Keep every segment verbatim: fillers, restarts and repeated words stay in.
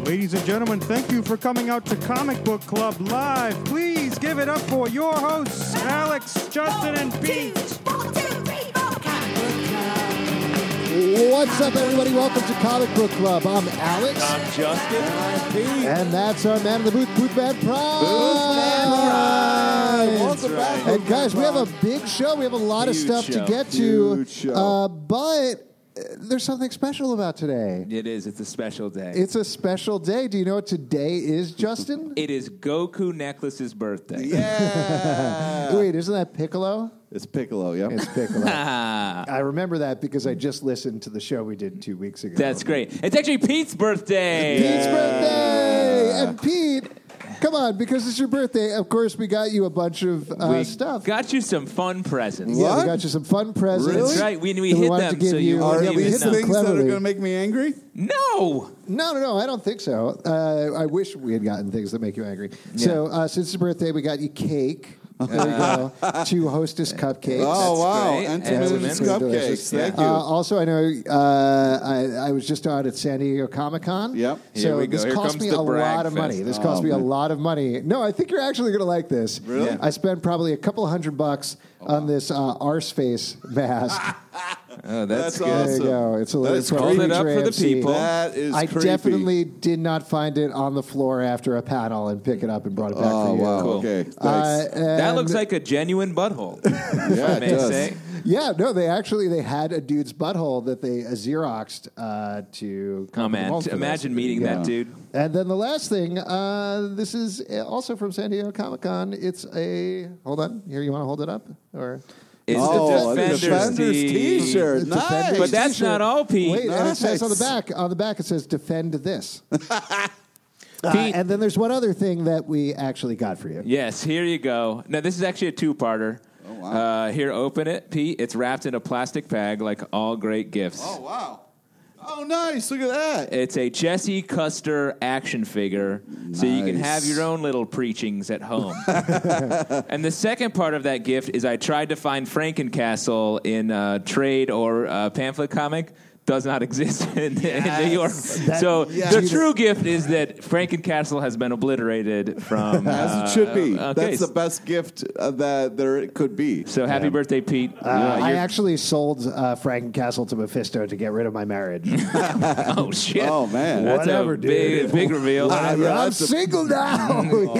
Ladies and gentlemen, thank you for coming out to Comic Book Club Live. Please give it up for your hosts, Alex, Justin, and Pete. What's up, everybody? Welcome to Comic Book Club. I'm Alex. I'm Justin. I'm Pete. And that's our man in the booth, Boothman Prime. Boothman Prime. Welcome back. And guys, we have a big show. We have a lot Huge of stuff show. to get Huge to. show. Uh, but there's something special about today. It is. It's a special day. It's a special day. Do you know what today is, Justin? It is Goku Necklace's birthday. Yeah. Wait, isn't that Piccolo? It's Piccolo, yeah. It's Piccolo. I remember that because I just listened to the show we did two weeks ago. That's great. It's actually Pete's birthday. Pete's birthday! And Pete, come on, because it's your birthday, of course, we got you a bunch of uh, we stuff. got you some fun presents. Yeah, What? we got you some fun presents. Really? That's right. We, we that hid wanted them to give so you you. Are wouldn't yeah, we even hid these them know. things that are cleverly. going to make me angry? No. No, no, no, I don't think so. Uh, I wish we had gotten things that make you angry. So, uh, since it's your birthday, we got you cake. There you go. Two Hostess cupcakes. Oh, wow. great. And And two some cupcakes. delicious. Thank Uh, you. also, I know uh, I, I was just out at San Diego Comic Con. Yep. So Here we go. this Here cost comes me the a brag lot of fest. money. This Oh, cost me a man. lot of money. No, I think you're actually going to like this. Really? Yeah. I spent probably a couple hundred bucks on this uh, Arseface mask. Oh, that's, That's good. awesome. There you go. It's a That it's is from Hold it Peach up for the Ramsey. people. That is I creepy. definitely did not find it on the floor after a panel and pick it up and brought it back Oh, for you. wow. Cool. Okay. Thanks. Uh, That and- looks like a genuine butthole. yeah, I may it does. say. Yeah, no, they actually they had a dude's butthole that they uh, Xeroxed uh, to come Oh, to man. home for this. Imagine meeting Yeah. that dude. And then the last thing, uh, this is also from San Diego Comic Con. It's a hold on here. You want to hold it up or? It's Oh, the the Defenders, Defenders tee. t-shirt. It's Nice. Defenders But that's t-shirt. not all, Pete. Wait, and it says on the Nice. back, on the back, it says "Defend this." Uh, Pete. and then there's one other thing that we actually got for you. Yes, here you go. Now, this is actually a two-parter. Oh, wow. Uh, here, open it, Pete. It's wrapped in a plastic bag like all great gifts. Oh, wow. Oh, nice. Look at that. It's a Jesse Custer action figure, so you can Nice. have your own little preachings at home. And the second part of that gift is I tried to find Frankencastle in uh, trade or uh, pamphlet comic. Does not exist in, in New York. so yes. the true gift is that Frankencastle has been obliterated from... As uh, it should be. uh, okay. That's the best gift uh, that there could be. So happy birthday, Pete. Uh, Uh, I you're- actually sold uh, Frankencastle to Mephisto to get rid of my marriage. oh, shit. Oh, man. That's Whatever, a big, dude. big reveal. I'm, Yeah, I'm that's a- single now.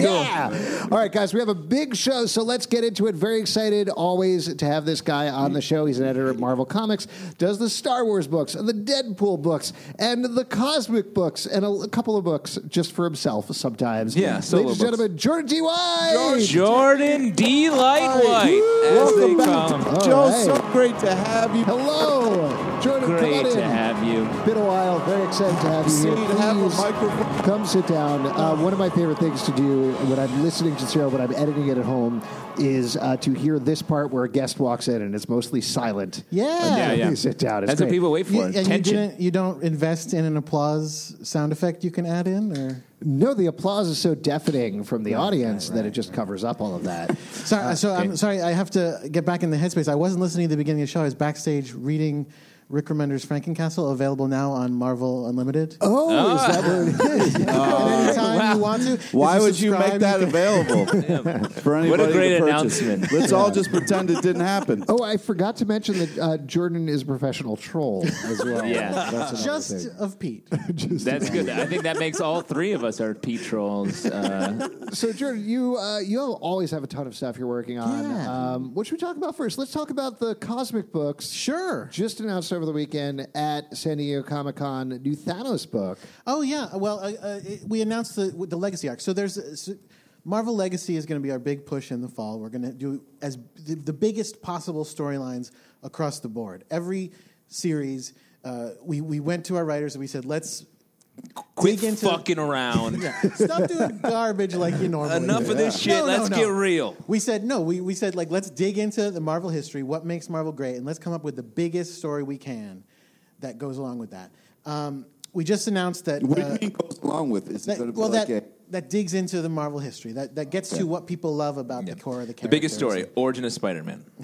yeah. All right, guys, we have a big show, so let's get into it. Very excited always to have this guy on the show. He's an editor at Marvel Comics, does the Star Wars books, and the Deadpool books, and the Cosmic books, and a, a couple of books just for himself sometimes. Yeah, solo Ladies and books. gentlemen, Jordan T. White. Jordan D. Lightwhite, as Welcome they back. call him. All Joe, right. so great to have you. Hello. Jordan, come on Great in. to have you. Been a while. Very excited to have you See here. you to have a Please microphone. come sit down. Uh, one of my favorite things to do when I'm listening to the show, when I'm editing it at home, is uh, to hear this part where a guest walks in and it's mostly silent. Yeah. And Yeah, then yeah. you sit down. It's That's what great. people wait for. You, and you Tension. didn't. You don't invest in an applause sound effect you can add in, or No, the applause is so deafening from the audience that it just covers up all of that. sorry. so I'm sorry. I have to get back in the headspace. I wasn't listening at the beginning of the show. I was backstage reading Rick Remender's Frankencastle, available now on Marvel Unlimited. Oh, is that what it is? Anytime you want to. Why If you would you make subscribe, that can- available for anybody What a great to purchase? announcement. Let's all just pretend it didn't happen. Oh, I forgot to mention that uh, Jordan is a professional troll as well. Yeah. That's another Just thing. of Pete. Just That's good. I think that makes all three of us are Pete trolls. Uh, So, Jordan, you uh, you always have a ton of stuff you're working on. Yeah. Um, what should we talk about first? Let's talk about the Cosmic books. Sure. Just announced over the weekend at San Diego Comic Con, new Thanos book. Oh yeah. Well, uh, uh, we announced the the Legacy arc. So there's uh, so Marvel Legacy is going to be our big push in the fall. We're going to do as the, the biggest possible storylines across the board. Every series, uh, we we went to our writers and we said, let's quit dig into fucking around. Yeah. Stop doing garbage like you normally Enough do. of this shit. No, no, Let's no. get real. We said no. We we said like let's dig into the Marvel history, what makes Marvel great, and let's come up with the biggest story we can that goes along with that. Um, we just announced that. What do uh, you mean goes along with? Is it that going to be well, like that a... that digs into the Marvel history. That that gets to what people love about the core of the The characters. biggest story, origin of Spider-Man.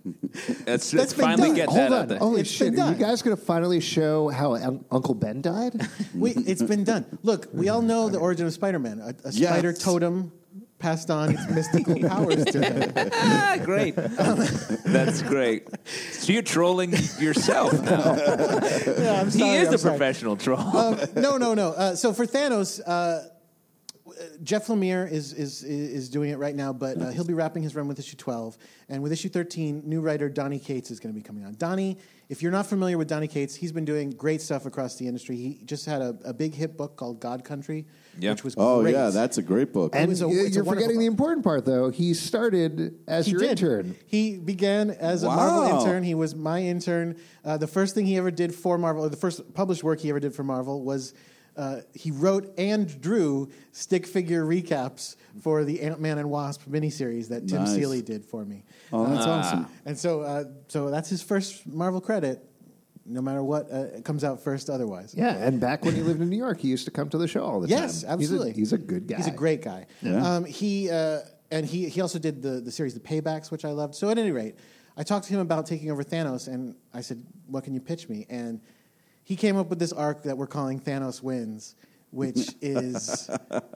Let's, That's let's been finally done. get Hold that on. out there. Holy It's shit. been Are you done. guys going to finally show how Un- Uncle Ben died? We, it's been done. Look, we all know the origin of Spider-Man. A, a Yes. spider totem passed on its mystical powers to him. Ah, great. That's great. So you're trolling yourself now. Yeah, I'm He sorry, is I'm a sorry. professional troll. Um, no, no, no. Uh, so for Thanos, uh, Jeff Lemire is, is is doing it right now, but uh, he'll be wrapping his run with issue twelve. And with issue thirteen, new writer Donny Cates is going to be coming on. Donny, if you're not familiar with Donny Cates, he's been doing great stuff across the industry. He just had a, a big hit book called God Country, Yep. which was Oh, great. yeah, that's a great book. And was a- you- it's a you're wonderful forgetting the book. important part, though. He started as He your did. intern. He began as a Wow. Marvel intern. He was my intern. Uh, the first thing he ever did for Marvel, or the first published work he ever did for Marvel was uh, he wrote and drew stick figure recaps for the Ant-Man and Wasp miniseries that Tim Nice. Seeley did for me. Oh, that's awesome. And so, uh, so that's his first Marvel credit. No matter what uh, comes out first, otherwise. Yeah, and back when he lived in New York, he used to come to the show all the Yes, time. absolutely. He's a, he's a good guy. He's a great guy. Yeah. Um, he uh, and he he also did the the series The Paybacks, which I loved. So at any rate, I talked to him about taking over Thanos, and I said, "What can you pitch me?" And he came up with this arc that we're calling Thanos Wins, which is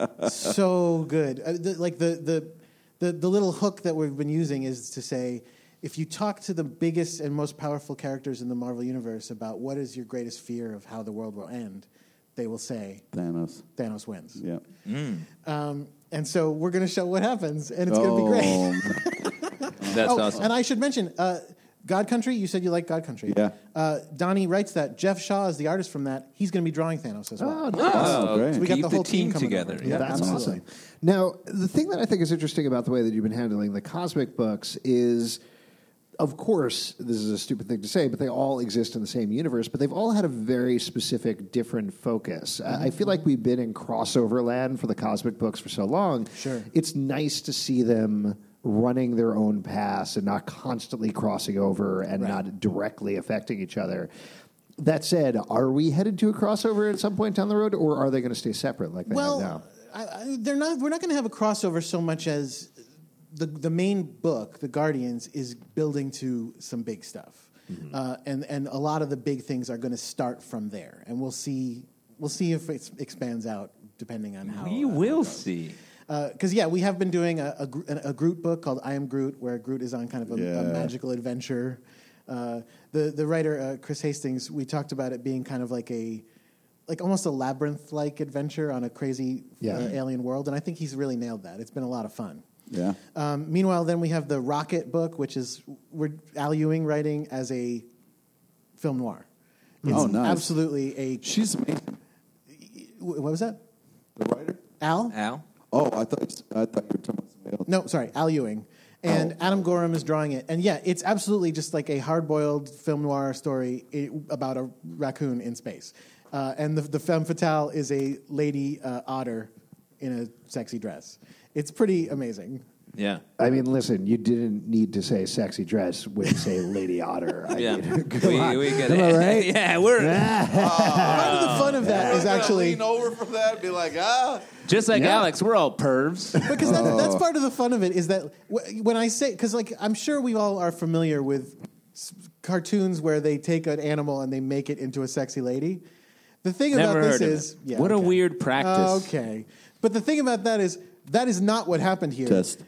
so good. Uh, the, like the, the the the little hook that we've been using is to say, if you talk to the biggest and most powerful characters in the Marvel universe about what is your greatest fear of how the world will end, they will say Thanos. Thanos wins. Yeah. Um, and so we're going to show what happens, and it's going to be great. Oh, That's Oh, awesome. and I should mention, uh, God Country, you said you like God Country. Yeah. Uh, Donnie writes that. Jeff Shaw is the artist from that. He's going to be drawing Thanos as well. Oh, nice. Oh, great. So we got keep the whole the team, team coming together. over. Yeah. Yeah. That's absolutely. awesome. Now, the thing that I think is interesting about the way that you've been handling the cosmic books is, of course, this is a stupid thing to say, but they all exist in the same universe, but they've all had a very specific, different focus. Uh, I feel like we've been in crossover land for the cosmic books for so long. Sure. It's nice to see them running their own paths and not constantly crossing over and Right. not directly affecting each other. That said, are we headed to a crossover at some point down the road, or are they going to stay separate like they Well, have now? I, I, they're not. We're not going to have a crossover so much as the the main book, The Guardians, is building to some big stuff, Mm-hmm. uh, and and a lot of the big things are going to start from there, and we'll see we'll see if it expands out depending on how We uh, will see. Because, yeah, we have been doing a, a, Gro- a Groot book called I Am Groot, where Groot is on kind of a, a Yeah. magical adventure. Uh, the the writer, uh, Chris Hastings, we talked about it being kind of like a, like almost a labyrinth-like adventure on a crazy Yeah. uh, alien world, and I think he's really nailed that. It's been a lot of fun. yeah. Um, meanwhile, then we have the Rocket book, which is we're Al Ewing writing as a film noir. It's Oh, nice. absolutely a... She's amazing. What was that? The writer? Al? Al? Oh, I thought I thought you were talking about somebody else. No, sorry, Al Ewing. And Oh. Adam Gorham is drawing it. And yeah, it's absolutely just like a hard-boiled film noir story i- about a raccoon in space. Uh, and the, the femme fatale is a lady uh, otter in a sexy dress. It's pretty amazing. Yeah. I mean, listen, you didn't need to say sexy dress when you say Lady Otter. I Yeah. mean, come we, on. we get Am I it. right? Yeah, we're Part of the fun of that is actually... lean over from that and be like, ah. just like Yeah. Alex, we're all pervs. Because that, that's Oh. part of the fun of it is that w- when I say, because like I'm sure we all are familiar with s- cartoons where they take an animal and they make it into a sexy lady. The thing Never about this heard of is, it. yeah, What a okay. weird practice. Okay, but the thing about that is that is not what happened here. Test.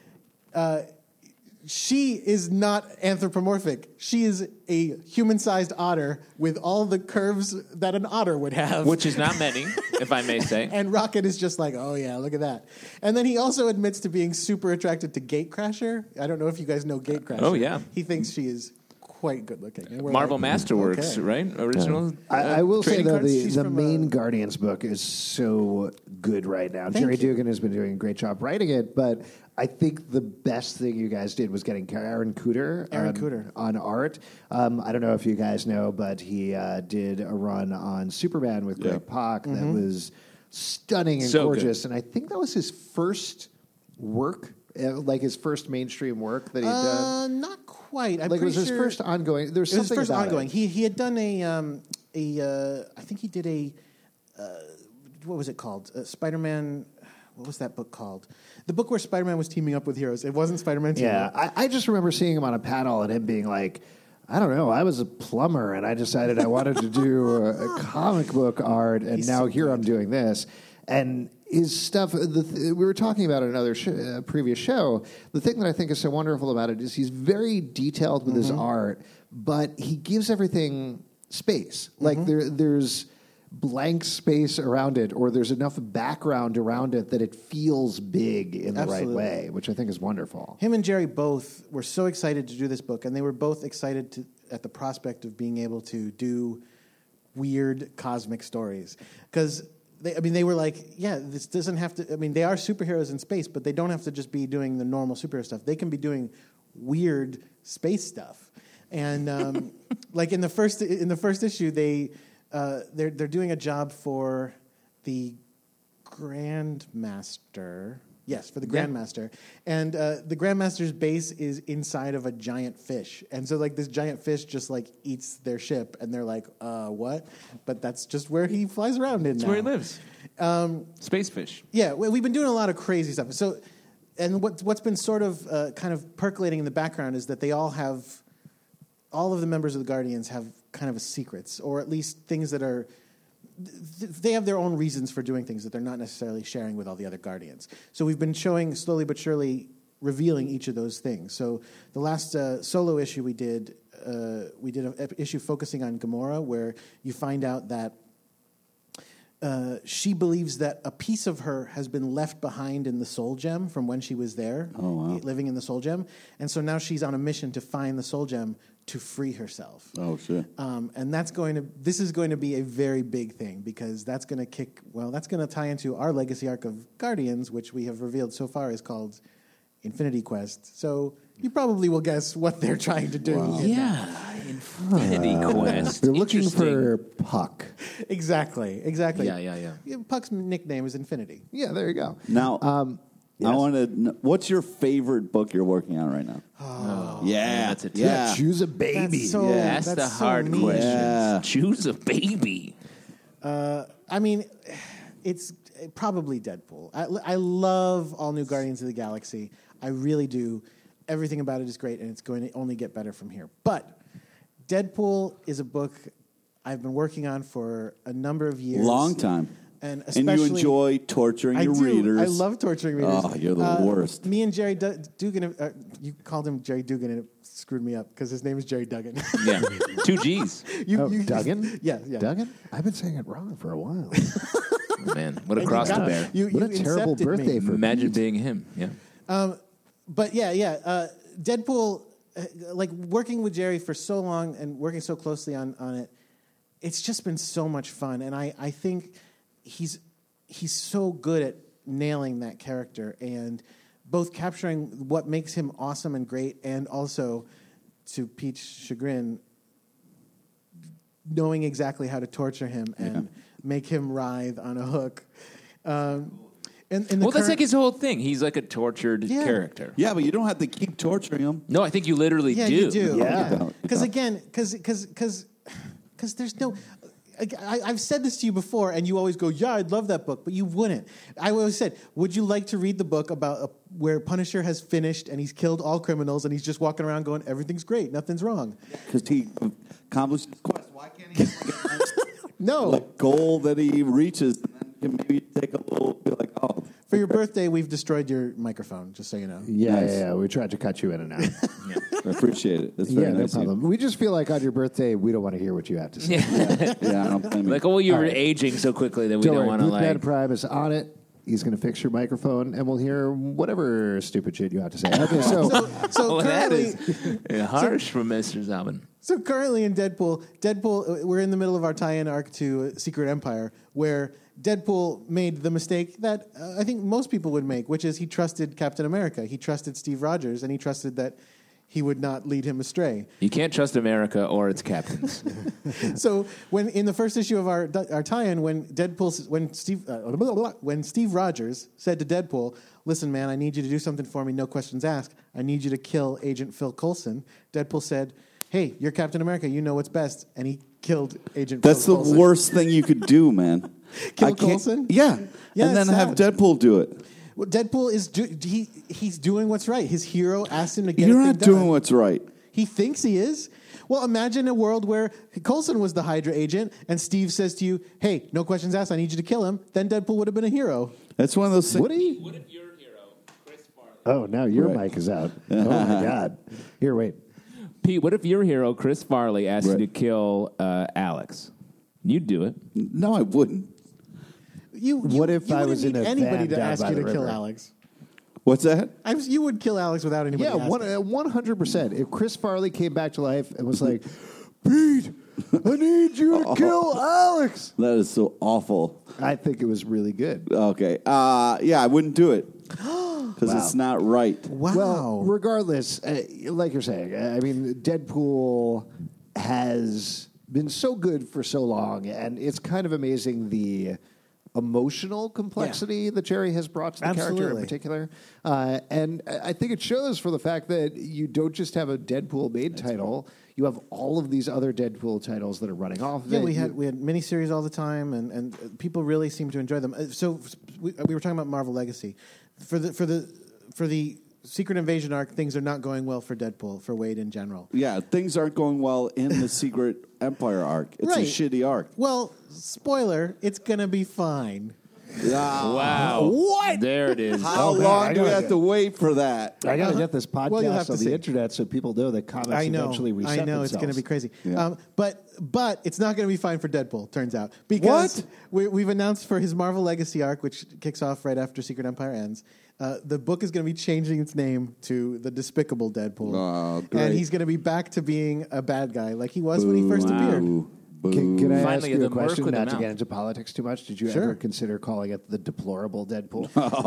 She is not anthropomorphic. She is a human-sized otter with all the curves that an otter would have. Which is not many, if I may say. And Rocket is just like, oh yeah, look at that. And then he also admits to being super attracted to Gatecrasher. I don't know if you guys know Gatecrasher. Oh, yeah. He thinks she is quite good looking. And we're Marvel like, Masterworks, okay. right? Original. I, uh, I will say, trading though, cards? the, She's the from, main uh, Guardians book is so good right now. Thank Jerry you. Dugan has been doing a great job writing it, but I think the best thing you guys did was getting Aaron Cooter, Aaron on, Cooter. on art. Um, I don't know if you guys know, but he uh, did a run on Superman with Greg Yeah. Pak that Mm-hmm. was stunning and So good. gorgeous, and I think that was his first work, uh, like his first mainstream work that he'd done. Uh, not quite. I'm Like it pretty was his sure first ongoing. There was It was his something first about ongoing. it. He he had done a um, a uh, I think he did a uh, what was it called? Uh, Spider-Man. what was that book called? The book where Spider-Man was teaming up with heroes. It wasn't Spider-Man teaming Yeah, up. I, I just remember seeing him on a panel and him being like, I don't know, I was a plumber and I decided I wanted to do a, a comic book art, and He's now so here good. I'm doing this. And his stuff, the th- we were talking about it in another sh- uh, previous show. The thing that I think is so wonderful about it is he's very detailed with Mm-hmm. his art, but he gives everything space. Like Mm-hmm. there, there's blank space around it, or there's enough background around it that it feels big in the Absolutely. right way, which I think is wonderful. Him and Jerry both were so excited to do this book, and they were both excited to, at the prospect of being able to do weird cosmic stories. Because, I mean, they were like, yeah, this doesn't have to, I mean, they are superheroes in space, but they don't have to just be doing the normal superhero stuff. They can be doing weird space stuff. And, um, like, in the first in the first issue, they, uh, they're, they're doing a job for the Grandmaster. Yes, for the Yeah. Grandmaster. And uh, the Grandmaster's base is inside of a giant fish. And so, like, this giant fish just, like, eats their ship. And they're like, uh, what? But that's just where he flies around in That's now. where he lives. Um, Space fish. Yeah, we- we've been doing a lot of crazy stuff. So, and what, what's been sort of uh, kind of percolating in the background is that they all have, all of the members of the Guardians have kind of a secrets, or at least things that are, th- they have their own reasons for doing things that they're not necessarily sharing with all the other Guardians. So we've been showing, slowly but surely, revealing each of those things. So the last uh, solo issue we did, uh, we did an issue focusing on Gamora, where you find out that uh, she believes that a piece of her has been left behind in the Soul Gem from when she was there, Oh, wow. living in the Soul Gem. And so now she's on a mission to find the Soul Gem to free herself. Oh, shit. Um, and that's going to, this is going to be a very big thing, because that's going to kick, well, that's going to tie into our legacy arc of Guardians, which we have revealed so far is called Infinity Quest. So you probably will guess what they're trying to do. in that. Yeah, Infinity Quest. They're looking Interesting. for Puck. Exactly, exactly. Yeah, yeah, yeah. Yeah, Puck's nickname is Infinity. Yeah, there you go. Now, Um, I yes. want to. What's your favorite book you're working on right now? Oh, yeah, that's a tough- yeah. Choose a baby. That's so, Yeah. That's, that's the so hard niche. question. Yeah. Choose a baby. Uh, I mean, it's probably Deadpool. I, I love All New Guardians of the Galaxy. I really do. Everything about it is great, and it's going to only get better from here. But Deadpool is a book I've been working on for a number of years. Long time. And And you especially- enjoy torturing I your do. readers. I love torturing readers. Oh, you're the Uh, worst. Me and Jerry Du- Dugan, uh, you called him Jerry Dugan, and it screwed me up because his name is Jerry Duggan. Yeah, two G's. you, Oh, you- Duggan? Yeah, yeah. Duggan? I've been saying it wrong for a while. Man, what a And you cross to got- bear. You, What you a terrible incepted birthday me. for Imagine Pete. being him. Yeah. But yeah, yeah. Uh, Deadpool, uh, like working with Jerry for so long and working so closely on, on it, it's just been so much fun. And I, I think he's he's so good at nailing that character and both capturing what makes him awesome and great, and also, to Pete's chagrin, knowing exactly how to torture him and make him writhe on a hook. Um, and, and the Well, that's current- like his whole thing. He's like a tortured Yeah. character. Yeah, but you don't have to keep torturing them. No, I think you literally Yeah, do. you do. Yeah. You Because don't. again, because because because because there's no. I, I've said this to you before, and you always go, "Yeah, I'd love that book," but you wouldn't. I always said, "Would you like to read the book about uh, where Punisher has finished and he's killed all criminals and he's just walking around going, everything's great, nothing's wrong"? Because he accomplished his quest. Why can't he get No. the goal that he reaches, and then you can maybe take a little, be like, oh. For your birthday, we've destroyed your microphone, just so you know. Yeah, Nice. yeah, yeah. We tried to cut you in and out. I appreciate it. That's very yeah, no nice of you. problem. We just feel like on your birthday, we don't want to hear what you have to say. Yeah. Yeah, I don't blame you. Like, oh, you All were right. aging so quickly that we Don't don't worry, want to Booth Man like. Prime is on it. He's going to fix your microphone, and we'll hear whatever stupid shit you have to say. Okay, so, So, so Oh, that currently, is uh, harsh from Mister Zalman. So currently in Deadpool, Deadpool, uh, we're in the middle of our tie-in arc to Secret Empire, where Deadpool made the mistake that uh, I think most people would make, which is he trusted Captain America, he trusted Steve Rogers, and he trusted that he would not lead him astray. You can't trust America or its captains. So when in the first issue of our our tie-in, when Deadpool, when Steve, uh, blah, blah, blah, when Steve Rogers said to Deadpool, "Listen, man, I need you to do something for me, no questions asked. I need you to kill Agent Phil Coulson." Deadpool said, "Hey, you're Captain America. You know what's best," and he killed Agent. That's Phil the Coulson. worst thing you could do, man. Kill I can't- Coulson? Yeah. Yeah, and then it's have sad. Deadpool do it. Well, Deadpool is do, he he's doing what's right. His hero asked him to get. You're a thing not doing done. what's right. He thinks he is. Well, imagine a world where Coulson was the Hydra agent, and Steve says to you, "Hey, no questions asked. I need you to kill him." Then Deadpool would have been a hero. That's one of those things. Would he? What if your hero, Chris Farley? Oh, now your Right. mic is out. Oh my God! Here, wait. Pete, what if your hero, Chris Farley, asked Right. you to kill uh, Alex? You'd do it. No, I wouldn't. You, you What if you I wouldn't was in need a anybody van to down ask by you the to kill river? Alex? What's that? I was, you would kill Alex without anybody. Yeah, asking. one uh, one hundred percent. If Chris Farley came back to life and was like, Pete, I need you to kill Alex, That is so awful. I think it was really good. Okay. Uh, yeah, I wouldn't do it because Wow. it's not right. Wow. Well, regardless, uh, like you're saying, uh, I mean, Deadpool has been so good for so long, and it's kind of amazing the emotional complexity that Jerry has brought to the character in Absolutely. particular. Uh, and I I think it shows for the fact that you don't just have a Deadpool made title, you have all of these other Deadpool titles that are running off of yeah, it. we had You- we had miniseries all the time, and, and uh, people really seem to enjoy them. Uh, So we, we were talking about Marvel Legacy for the for the for the Secret Invasion arc. Things are not going well for Deadpool, for Wade in general. Yeah, things aren't going well in the Secret Empire arc. It's Right. a shitty arc. Well, spoiler, it's gonna be fine. Wow. What? There it is. How Oh, man, long I do we gotta have to wait for that? I got to get this podcast Well, you'll have to on the see. internet so people know that comics I know, eventually reset I know, it's themselves. going to be crazy. Yeah. Um, but but it's not going to be fine for Deadpool. Turns out because we, we've announced for his Marvel Legacy arc, which kicks off right after Secret Empire ends. Uh, the book is going to be changing its name to The Despicable Deadpool, Oh, great. and he's going to be back to being a bad guy like he was when he first appeared. Boo. Boo. Can, can I ask Finally, you the a question, merc with not a to mouth. get into politics too much? Did you Sure. ever consider calling it the deplorable Deadpool?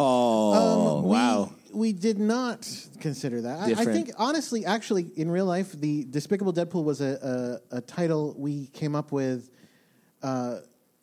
Oh, Um, wow. We, we did not consider that. I, I Different. think, honestly, actually, in real life, the Despicable Deadpool was a, a, a title we came up with uh,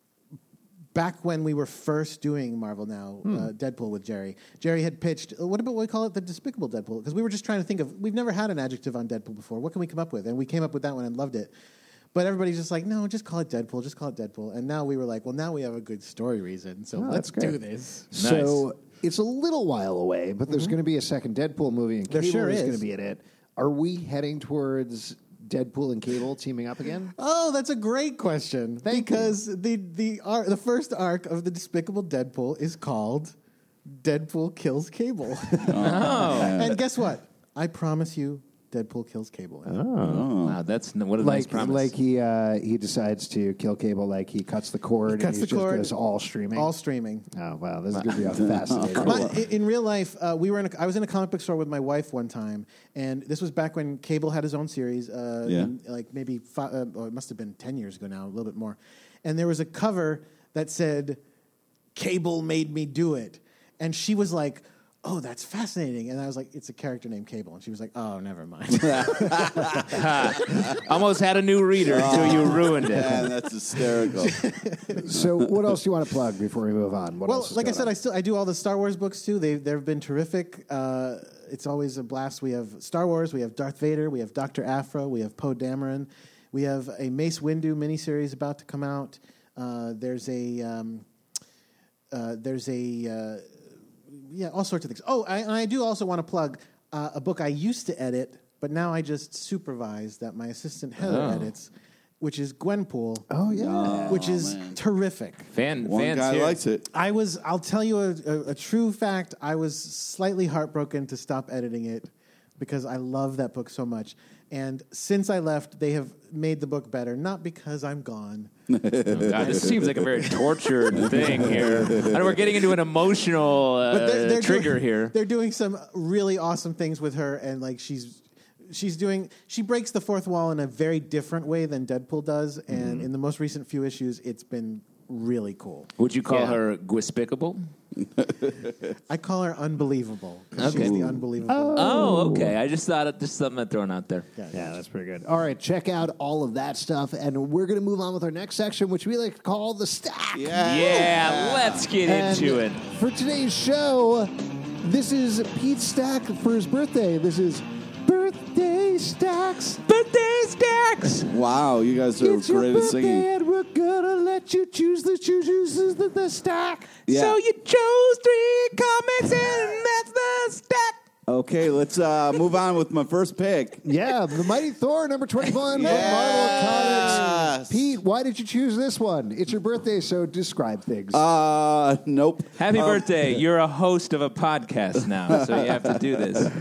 back when we were first doing Marvel Now, uh, Deadpool with Jerry. Jerry had pitched, uh, what about we call it the Despicable Deadpool? Because we were just trying to think of, we've never had an adjective on Deadpool before. What can we come up with? And we came up with that one and loved it. But everybody's just like, no, just call it Deadpool, just call it Deadpool. And now we were like, well, now we have a good story reason, so Oh, let's that's great. do this. So it's a little while away, but there's going to be a second Deadpool movie, and There Cable sure is is. going to be in it. Are we heading towards Deadpool and Cable teaming up again? Oh, that's a great question. Thank because the the ar- the first arc of the Despicable Deadpool is called Deadpool Kills Cable. Oh. And guess what? I promise you, Deadpool kills Cable. Wow, that's n- what a nice Like, promise. like he uh, he decides to kill Cable, like he cuts the cord, He cuts and he the just cord. goes all streaming. All streaming. oh wow, this is going to be a fascinating. But i- in real life, uh, we were in a, I was in a comic book store with my wife one time, and this was back when Cable had his own series, uh, Yeah. in, like maybe five, uh, oh, it must have been ten years ago now, a little bit more. And there was a cover that said, "Cable made me do it," and she was like, "Oh, that's fascinating." And I was like, "It's a character named Cable," and she was like, "Oh, never mind." Almost had a new reader until you ruined it. man, that's hysterical. So, what else do you want to plug before we move on? What Well, else is like I going said, on? I still I do all the Star Wars books too. They they've been terrific. Uh, it's always a blast. We have Star Wars, we have Darth Vader, we have Doctor Aphra, we have Poe Dameron, we have a Mace Windu miniseries about to come out. Uh, there's a um, uh, there's a uh, yeah, all sorts of things. Oh, I, and I do also want to plug uh, a book I used to edit, but now I just supervise that my assistant Heather Oh. edits, which is Gwenpool. Oh yeah. Which is man. terrific. Fan, One fans guy here. likes it. I was, I'll tell you a, a, a true fact. I was slightly heartbroken to stop editing it because I love that book so much. And since I left, they have made the book better, not because I'm gone. Oh, God, this seems like a very tortured thing here. I know we're getting into an emotional uh, But they're, they're trigger doing, here. They're doing some really awesome things with her, and like she's she's doing she breaks the fourth wall in a very different way than Deadpool does. And in the most recent few issues, it's been really cool. Would you call Yeah. her Gwispicable? I call her unbelievable. 'Cause Okay. She's the unbelievable. Oh, okay. I just thought it just something thrown out there. Yeah. Yeah, that's pretty good. All right, check out all of that stuff, and we're going to move on with our next section, which we like to call the stack. Yeah, let's get And into it. For today's show, this is Pete's stack for his birthday. This is birthday stacks. Birthday stack. stacks. Wow, you guys are It's your great at birthday singing. and we're gonna let you choose the chooses the, the stack. Yeah. So you chose three comics, and that's the stack. Okay, let's uh, move on with my first pick. Yeah, the Mighty Thor, number twenty-one from Yes. Marvel Comics. Pete, why did you choose this one? It's your birthday, so describe things. Uh, nope. Happy Um, birthday. You're a host of a podcast now, so you have to do this.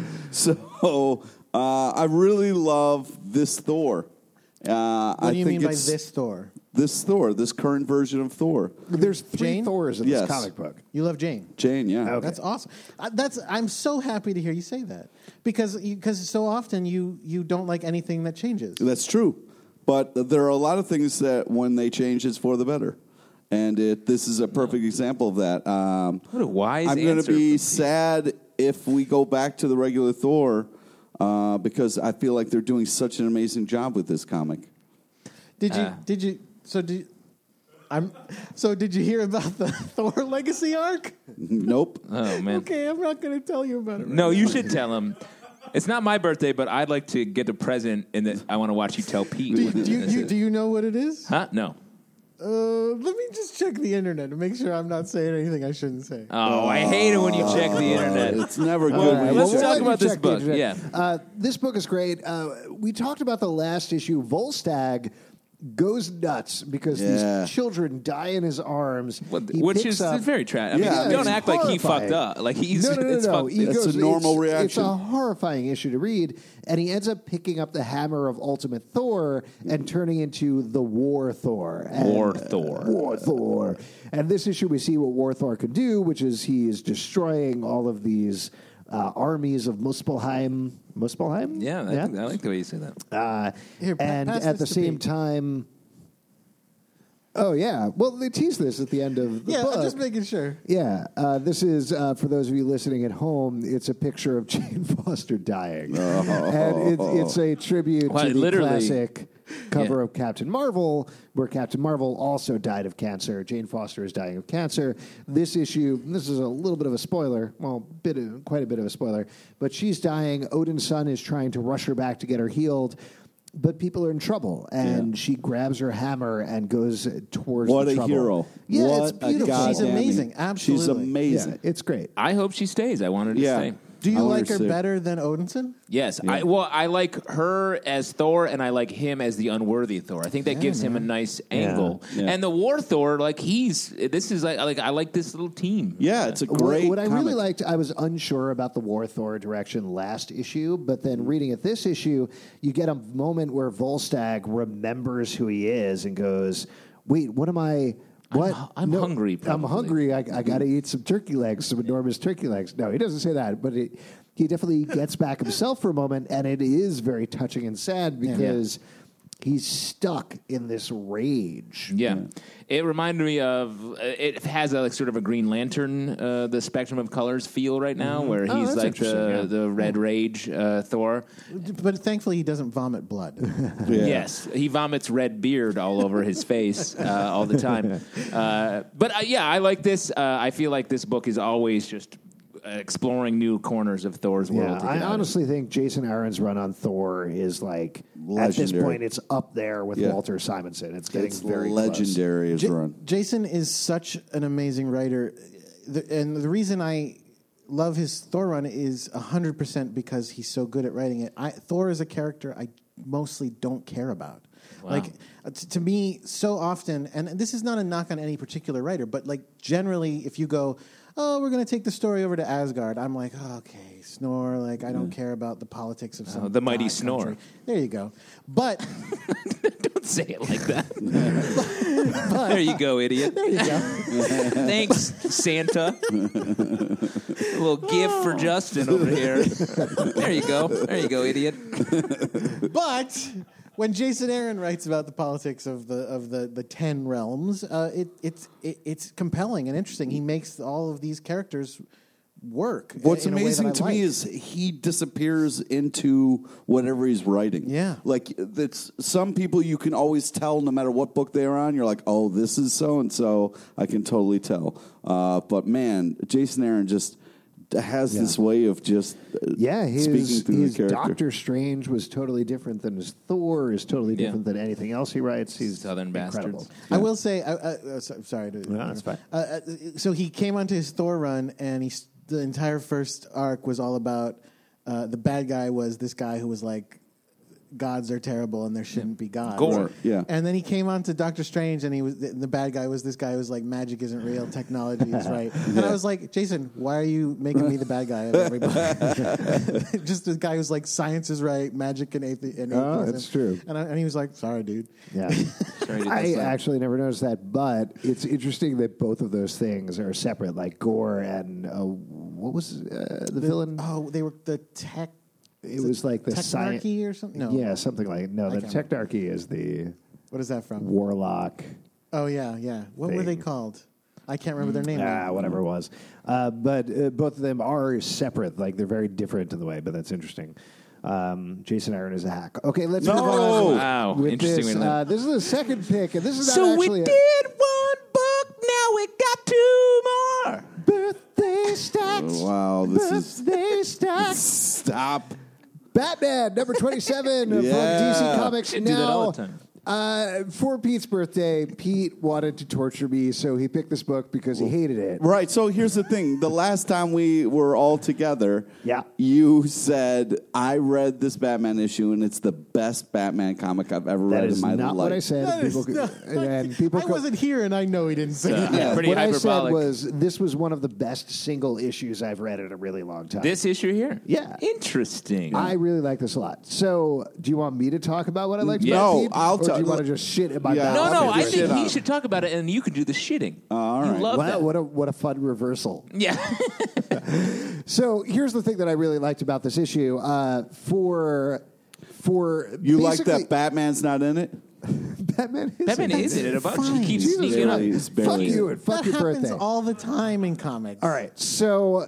So uh, I really love this Thor. Uh, What I do you think mean by it's this Thor? This Thor, this current version of Thor. There's three Jane? Thors in Yes. this comic book. You love Jane. Jane, yeah. Okay. That's awesome. Uh, that's I'm so happy to hear you say that because because so often you you don't like anything that changes. That's true. But there are a lot of things that when they change, it's for the better. And it, this is a perfect example of that. Um, What a wise I'm going answer to be from Pete. sad if we go back to the regular Thor uh, because I feel like they're doing such an amazing job with this comic. Did you Uh. did you so did I'm so did you hear about the Thor Legacy arc? Nope. Oh, man. Okay, I'm not going to tell you about it. Right No, now. you should tell him. It's not my birthday, but I'd like to get a present, and that I want to watch you tell Pete. Do you, what do, you, this you, is. do you know what it is? Huh? No. Uh, let me just check the internet to make sure I'm not saying anything I shouldn't say. Oh, I hate it when you check the internet. It's never good. All when right, you let's check- talk let you about this check the book. internet. Yeah. Uh, this book is great. Uh, we talked about the last issue. Volstagg goes nuts because Yeah. these children die in his arms. What- He which picks is up- very tragic. I mean, Yeah, don't it's act like he horrifying. fucked up. Like he's no, no, no, it's no. fucked- He That's goes, a normal it's, reaction. It's a horrifying issue to read, and he ends up picking up the hammer of Ultimate Thor and turning into the War Thor. And, War Thor. War Thor. And this issue, we see what War Thor can do, which is he is destroying all of these uh, armies of Muspelheim. Muspelheim? Yeah, I, think- I like the way you say that. Uh, Here, pa- and pass at the this to same Pete. time, oh yeah, well they tease this at the end of the Yeah, book. I'm just making sure. Yeah, uh, this is uh, for those of you listening at home. It's a picture of Jane Foster dying, and it, it's a tribute Well, to the literally- classic cover Yeah. of Captain Marvel, where Captain Marvel also died of cancer. Jane Foster is dying of cancer. This issue, this is a little bit of a spoiler, well, bit of, quite a bit of a spoiler, but she's dying. Odin's son is trying to rush her back to get her healed. But people are in trouble, and Yeah. she grabs her hammer and goes towards What the a trouble. hero. Yeah, What it's a beautiful. goddamn She's amazing. hero. Absolutely. She's amazing. Yeah, it's great. I hope she stays. I want her to Yeah. stay. Do you I wanna like her see it. better than Odinson? Yes, I, well, I like her as Thor, and I like him as the unworthy Thor. I think that gives him a nice angle. Yeah. And the War Thor, like he's this is like, like I like this little team. Yeah, it's a What- great What, I comic. really liked, I was unsure about the War Thor direction last issue, but then reading it this issue, you get a moment where Volstagg remembers who he is and goes, "Wait, what am I?" What? hu- I'm hungry, I'm probably. hungry. I, I got to eat some turkey legs, some enormous turkey legs. No, he doesn't say that, but it, he definitely gets back himself for a moment, and it is very touching and sad because he's stuck in this rage. Yeah. It reminded me of, uh, it has a like sort of a Green Lantern, uh, the spectrum of colors feel right now, where Oh, he's that's like interesting, the, yeah. the Red Rage uh, Thor. But thankfully, he doesn't vomit blood. Yeah. Yes, he vomits red beard all over his face uh, all the time. Uh, but uh, yeah, I like this. Uh, I feel like this book is always just uh, exploring new corners of Thor's world. Yeah, to get I out of. honestly think Jason Aaron's run on Thor is like at this Legendary. point it's up there with Yeah. Walter Simonson. It's getting It's very legendary as Ja- run. Jason is such an amazing writer, the, and the reason I love his Thor run is one hundred percent because he's so good at writing it. I, Thor is a character I mostly don't care about. Like uh, t- to me, so often, and this is not a knock on any particular writer, but like generally, if you go, oh, we're going to take the story over to Asgard, I'm like, oh, okay, Snore. Like I don't care about the politics of some Oh, the mighty god Snore. country. There you go. But Don't say it like that. There you go, idiot. there you go. Thanks, Santa. A little gift for Justin over here. There you go. There you go, idiot. But when Jason Aaron writes about the politics of the of the, the ten realms, uh, it, it's it, it's compelling and interesting. He makes all of these characters work. What's in a way that amazing I to like. me is he disappears into whatever he's writing. Yeah. Like, it's some people you can always tell no matter what book they're on. You're like, oh, this is so-and-so. I can totally tell. Uh, but, man, Jason Aaron just has Yeah. this way of just uh, Yeah, his, speaking through his the character. Doctor Strange was totally different than his Thor, is totally Yeah. different than anything else he writes. He's Southern incredible. bastards. I will say, uh, uh, uh, so- sorry to. No, that's fine. Uh, uh, so he came onto his Thor run, and he the entire first arc was all about uh, the bad guy was this guy who was like, gods are terrible and there shouldn't be gods. Gore. Yeah. And then he came on to Doctor Strange, and he was the, the bad guy was this guy who was like, magic isn't real, technology is right. And I was like, Jason, why are you making me the bad guy of everybody? Just the guy who's like, science is right, magic and, athe- and Oh, atheism. that's true. And, I, and he was like, sorry, dude. Yeah. Sorry to I dislike. actually never noticed that, but it's interesting that both of those things are separate, like Gore and uh, what was uh, the, villain? Oh, they were the tech. It was like the science. Technarchy or something? No. Yeah, something like no. The can't Technarchy is the What is that from? warlock. Oh, yeah, yeah. What were they Thing. called? I can't remember their name. Ah, whatever it was. Uh, but uh, both of them are separate. Like they're very different in the way, but that's interesting. Um, Jason Aaron is a hack. Okay, let's No! move on. Wow, With interesting this, way to uh, this is the second pick, and this is not So we actually did one book, now we got two more. a birthday stacks. Wow, this is- birthday stacks. Stop. Batman number twenty-seven from D C Yeah. Comics. Should do that now, all the time. Uh, for Pete's birthday, Pete wanted to torture me, so he picked this book because he hated it. Right. So here's the thing. The last time we were all together, Yeah. you said, I read this Batman issue, and it's the best Batman comic I've ever That read is in my not life. what I said. That is People, not- and people I co- wasn't here, and I know he didn't say Uh, that. pretty what I said hyperbolic. was this was one of the best single issues I've read in a really long time. This issue here? Yeah. Interesting. I really like this a lot. So, do you want me to talk about what I liked No, about it, Pete? I'll or tell- do you want to just shit in my Yeah. mouth? no, no, Okay, I good. think Shit he on. should talk about it, and you can do the shitting. all you right. love Wow, that. what a what a fun reversal. Yeah. So here's the thing that I really liked about this issue. Uh, for for You like basically- that Batman's not in it? Batman is Batman in is in it a bunch. fine. He keeps Jesus sneaking up. Barely. Christ. It's barely Fuck in you it. and fuck That your happens birthday. all the time in comics. All right, so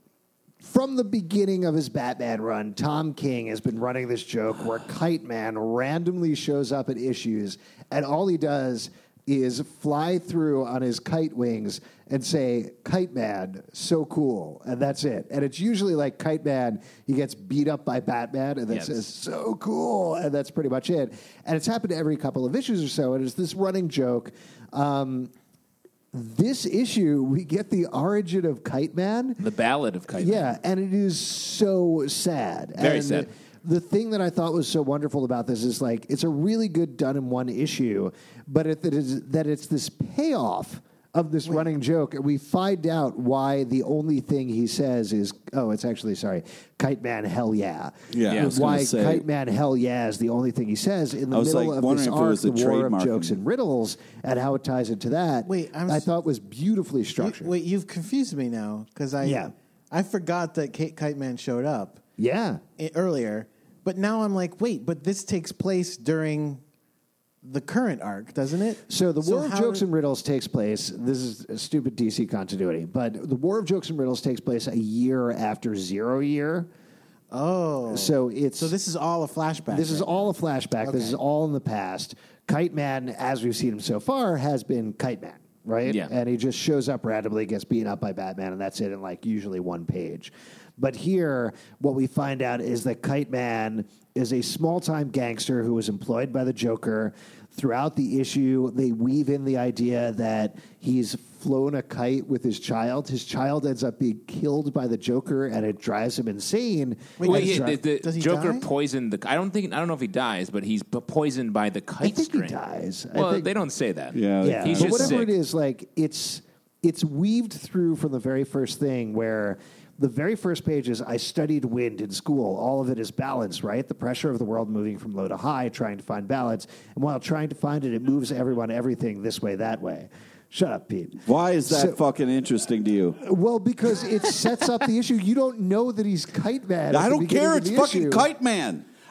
from the beginning of his Batman run, Tom King has been running this joke where Kite Man randomly shows up at issues, and all he does is fly through on his kite wings and say, Kite Man, so cool. And that's it. And it's usually like Kite Man, he gets beat up by Batman and then Yes. says, so cool. And that's pretty much it. And it's happened every couple of issues or so. And it's this running joke. Um, this issue, we get the origin of Kite Man. The Ballad of Kite. Yeah, and it is so sad. Very and sad. The thing that I thought was so wonderful about this is like it's a really good done in one issue, but it, that, is, that it's this payoff of this running joke, and we find out why the only thing he says is, oh, it's actually, sorry, Kite Man, hell yeah. Yeah, Yeah. I was Why gonna say, Kite Man, hell yeah is the only thing he says in the I was, middle like, of this wondering if it arc, was the a war of trademark. jokes and riddles, and how it ties into that. Wait, I'm I s- thought was beautifully You- structured. wait, you've confused me now because I Yeah. I forgot that Kate Kite Man showed up Yeah. i- earlier, but now I'm like, wait, but this takes place during the current arc, doesn't it? So the War of how Jokes did- and Riddles takes place. This is a stupid D C continuity, but the War of Jokes and Riddles takes place a year after Zero Year. Oh, So it's so this is all a flashback. this is right all a flashback. This Okay. is all in the past. Kite Man, as we've seen him so far, has been Kite Man, right? Yeah. And he just shows up randomly, gets beaten up by Batman, and that's it in like usually one page. But here, what we find out is that Kite Man is a small-time gangster who was employed by the Joker. Throughout the issue, they weave in the idea that he's flown a kite with his child. His child ends up being killed by the Joker, and it drives him insane. Wait, Well, And yeah, dri- the, the Does he Joker die? poisoned the. I don't think. I don't know if he dies, but he's p- poisoned by the kite I think string. he dies. I Well, think- they don't say that. Yeah, Yeah, He's but just whatever sick. it is, like it's it's weaved through from the very first thing where the very first page is I studied wind in school. All of it is balance, right? The pressure of the world moving from low to high, trying to find balance. And while trying to find it, it moves everyone, everything this way, that way. Shut up, Pete. Why is that So- fucking interesting to you? Well, because it sets up the issue. You don't know that he's Kite Man. at I the don't beginning care. of It's the fucking issue. Kite Man.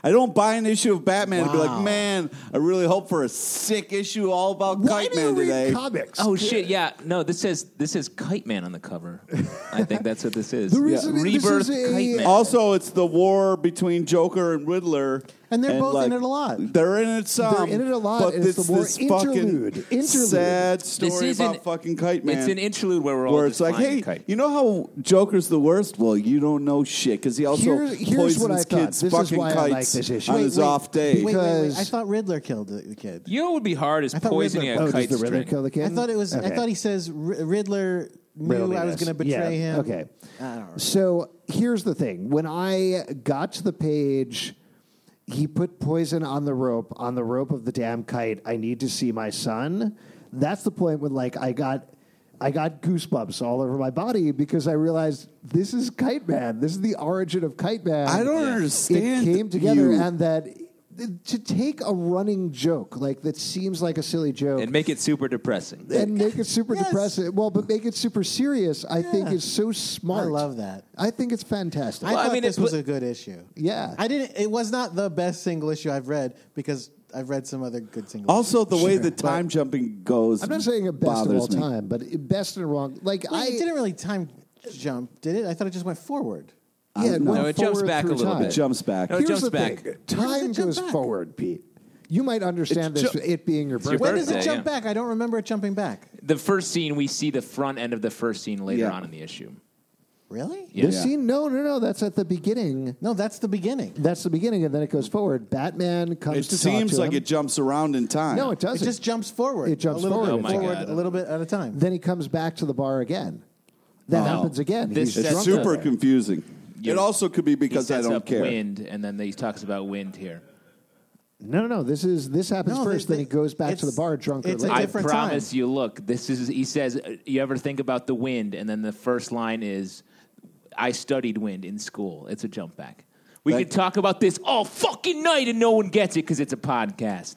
I don't buy an issue of Batman and be Wow. like, man, I really hope for a sick issue all about Why Kite do you Man read today. comics? Oh shit! Yeah, no. This says this says Kite Man on the cover. I think that's what this is. The reason this Rebirth is a- Kite Man. Also, it's the war between Joker and Riddler. And they're both in like, it a lot. They're in it some. They're in it a lot, But and it's it's the war this interlude. fucking Interlude. sad This story is about an- fucking Kite Man. It's an interlude where we're all where just it's like, flying hey, a kite. you know how Joker's the worst? Well, you don't know shit because he also Here's- here's poisons what I thought. kids' This is fucking why I like kites this issue. on Wait, his wait, off day. Wait, wait, wait. Because- I thought Riddler killed the, the kid. You know what would be hard is I thought poisoning Riddler- a Oh, kite does the Riddler string. kill the kid? I thought it was. I Okay. thought he says R- Riddler knew Riddle I was this. going to betray Yeah, him. Okay. I don't know. So here's the thing. When I got to the page, he put poison on the rope, on the rope of the damn kite. I need to see my son. That's the point when, like, I got, I got goosebumps all over my body because I realized this is Kite Man. This is the origin of Kite Man. I don't Yeah. understand. It came together, you. and that to take a running joke like that seems like a silly joke And make it super depressing. and make it super Yes. depressing. Well, but make it super serious. I think Yeah. is so smart. I love that. I think it's fantastic. I Well, I thought mean, this it was put- a good issue. Yeah. I didn't. It was not the best single issue I've read because I've read some other good single. Also, the way Sure, the time jumping goes. I'm not saying a best of all bothers me. time, but it- best and wrong. Like issues. Wait, I it didn't really time jump, did it? I thought it just went forward. yeah, it No, went it jumps forward back a through little time. bit. It jumps back. No, it Here's jumps the back. thing. Where Time does it jump goes back? forward, Pete. You might understand It's this, ju- it being your your birthday. When does it birthday, jump yeah. back? I don't remember it jumping back. The first scene, we see the front end of the first scene later Yeah. on in the issue. Really? Yeah. This Yeah. scene? No, no, no. That's at the beginning. No, that's the beginning. That's the beginning, and then it goes forward. Batman comes It to seems talk to like him. it jumps around in time. No, it doesn't. It just jumps forward. It jumps a little forward. bit Oh my forward, God. a little bit at a time. Then he comes back to the bar again. That No. happens again. This He's sets drunk super there. confusing. You- It also could be He because I sets don't up care. wind, and then he talks about wind here. No, no, no. This is this happens No, first. they- then he goes back to the it's- bar drunk or it's a later. I different promise time. you. Look, this is. He says, uh, "You ever think about the wind?" And then the first line is, "I studied wind in school." It's a jump back. We That- could talk about this all fucking night and no one gets it because it's a podcast.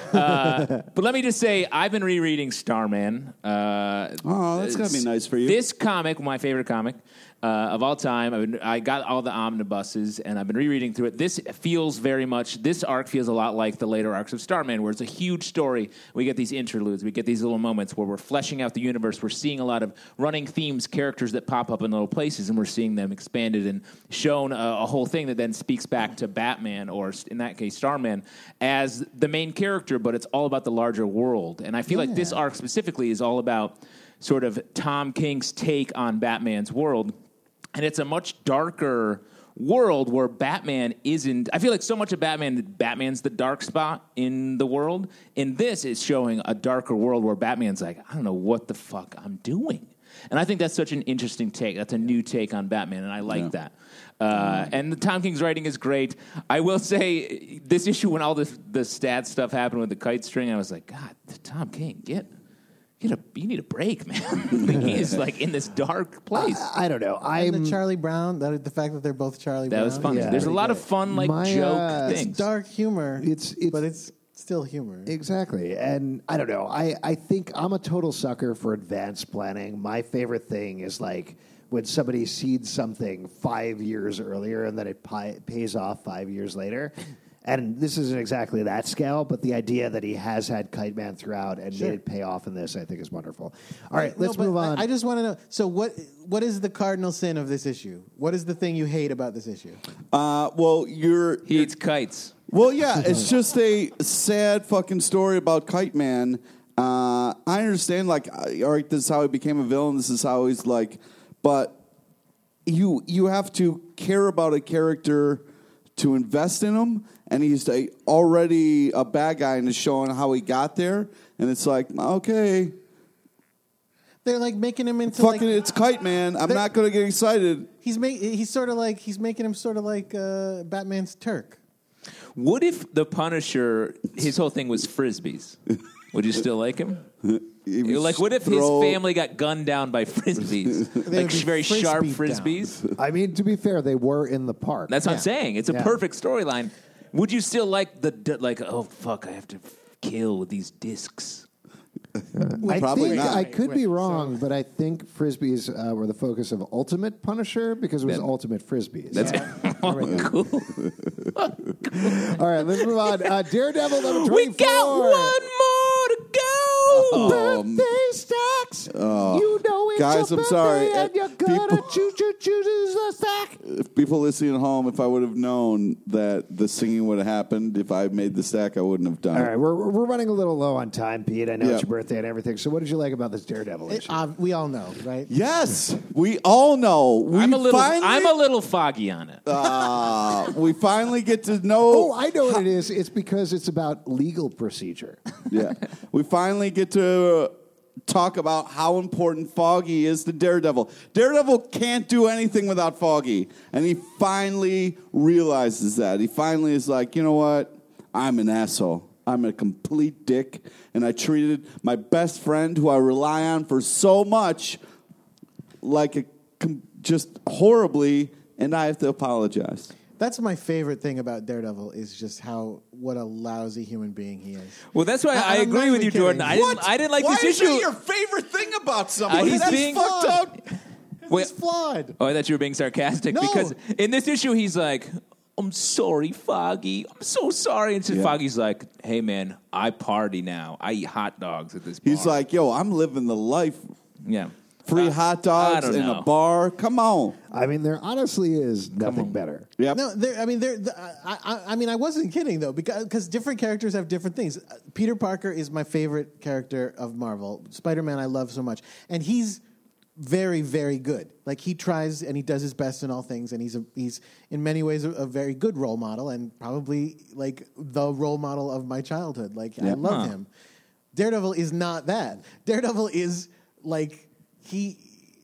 Uh, but let me just say, I've been rereading Starman. Uh, Oh, that's gotta be nice for you. This comic, my favorite comic uh, of all time. I've been, I got all the omnibuses and I've been rereading through it. This feels very much. This arc feels a lot like the later arcs of Starman, where it's a huge story. We get these interludes. We get these little moments where we're fleshing out the universe. We're seeing a lot of running themes, characters that pop up in little places, and we're seeing them expanded and shown a, a whole thing that then speaks back to Batman, or in that case, Starman, as the main character. But it's all about the larger world. And I feel like this arc specifically is all about sort of Tom King's take on Batman's world. And it's a much darker world where Batman isn't. I feel like so much of Batman, Batman's the dark spot in the world. In this, it's showing a darker world where Batman's like, I don't know what the fuck I'm doing. And I think that's such an interesting take. That's a new take on Batman, and I like Yeah. that. Uh, and the Tom King's writing is great. I will say, this issue, when all this, the stat stuff happened with the kite string, I was like, God, Tom King, get... Get a, you need a break, man. He is like in this dark place. I don't know. And I'm the Charlie Brown, that, the fact that they're both Charlie that Brown. was funny. Yeah. There's a lot of fun, like My, joke uh, It's things. dark humor. It's- it's- but it's still humor. Exactly. And I don't know. I, I think I'm a total sucker for advanced planning. My favorite thing is like when somebody seeds something five years earlier and then it pi- pays off five years later. And this isn't exactly that scale, but the idea that he has had Kite Man throughout and Sure. made it pay off in this, I think, is wonderful. All right, No, let's but move I- on. I just want to know. So, what what is the cardinal sin of this issue? What is the thing you hate about this issue? Uh, well, you're. He eats kites. Well, yeah, it's just a sad fucking story about Kite Man. Uh, I understand, like, uh, all right, this is how he became a villain. This is how he's like, but you you have to care about a character to invest in him, and he's a, already a bad guy and is showing how he got there, and it's like, okay, They're like making him into fucking, like it's Kite Man. I'm They're- not going to get excited. he's make, he's sort of like he's making him sort of like uh, Batman's Turk. What if the Punisher, his whole thing was frisbees? Would you still like him? He was Like, what if his throw- family got gunned down by frisbees? They like would be very sharp frisbeed down. frisbees? I mean, to be fair, they were in the park. That's what I'm Yeah. saying. It's a Yeah. perfect storyline. Would you still like the, d- like, oh, fuck, I have to f- kill with these discs? I Probably think not. I could be Wait, wrong, but I think frisbees uh, were the focus of Ultimate Punisher because it was That- Ultimate Frisbees. That's cool. All right, let's move on. Uh, Daredevil number twenty-four. We got one more to go. Oh, Birthday stacks. you know it's guys, your I'm sorry. birthday and Uh, you're gonna people- choo choo choose the stack. If people listening at home, if I would have known that the singing would have happened, if I made the stack, I wouldn't have done All it. right, we're we're running a little low on time, Pete. I know Yeah. it's your birthday and everything. So, what did you like about this Daredevil It, issue? uh, we all know, right? Yes, we all know. We I'm a little. Finally, I'm a little foggy on it. uh, we finally get to know. oh, I know what it is. It's because it's about legal procedure. Yeah, we finally get to talk about how important Foggy is to Daredevil. Daredevil can't do anything without Foggy, and he finally realizes that. He finally is like, you know what? I'm an asshole. I'm a complete dick, and I treated my best friend, who I rely on for so much, like a com- just horribly, and I have to apologize. That's my favorite thing about Daredevil is just how what a lousy human being he is. Well, that's why I- I, I'm agree not with you, even Jordan. kidding. I didn't. I didn't like Why this is issue. it your favorite thing about Uh, somebody? he's That's being- fucked up. Wait, He's flawed. oh, I thought you were being sarcastic No. because in this issue he's like, "I'm sorry, Foggy. I'm so sorry." And so Yeah. Foggy's like, "Hey, man, I party now. I eat hot dogs at this bar." He's like, yo, I'm living the life. "Yeah, Free Uh, hot I dogs don't in know. a bar. Come on. I mean, there honestly is nothing better. Yep. No, there. I mean, there. The, I, I, I mean, I wasn't kidding though, because because different characters have different things. Uh, Peter Parker is my favorite character of Marvel. Spider-Man, I love so much, and he's very, very good. Like he tries and he does his best in all things, and he's a, he's in many ways a, a very good role model, and probably like the role model of my childhood. Like I Yeah. love Huh. him. Daredevil is not that. Daredevil is like he.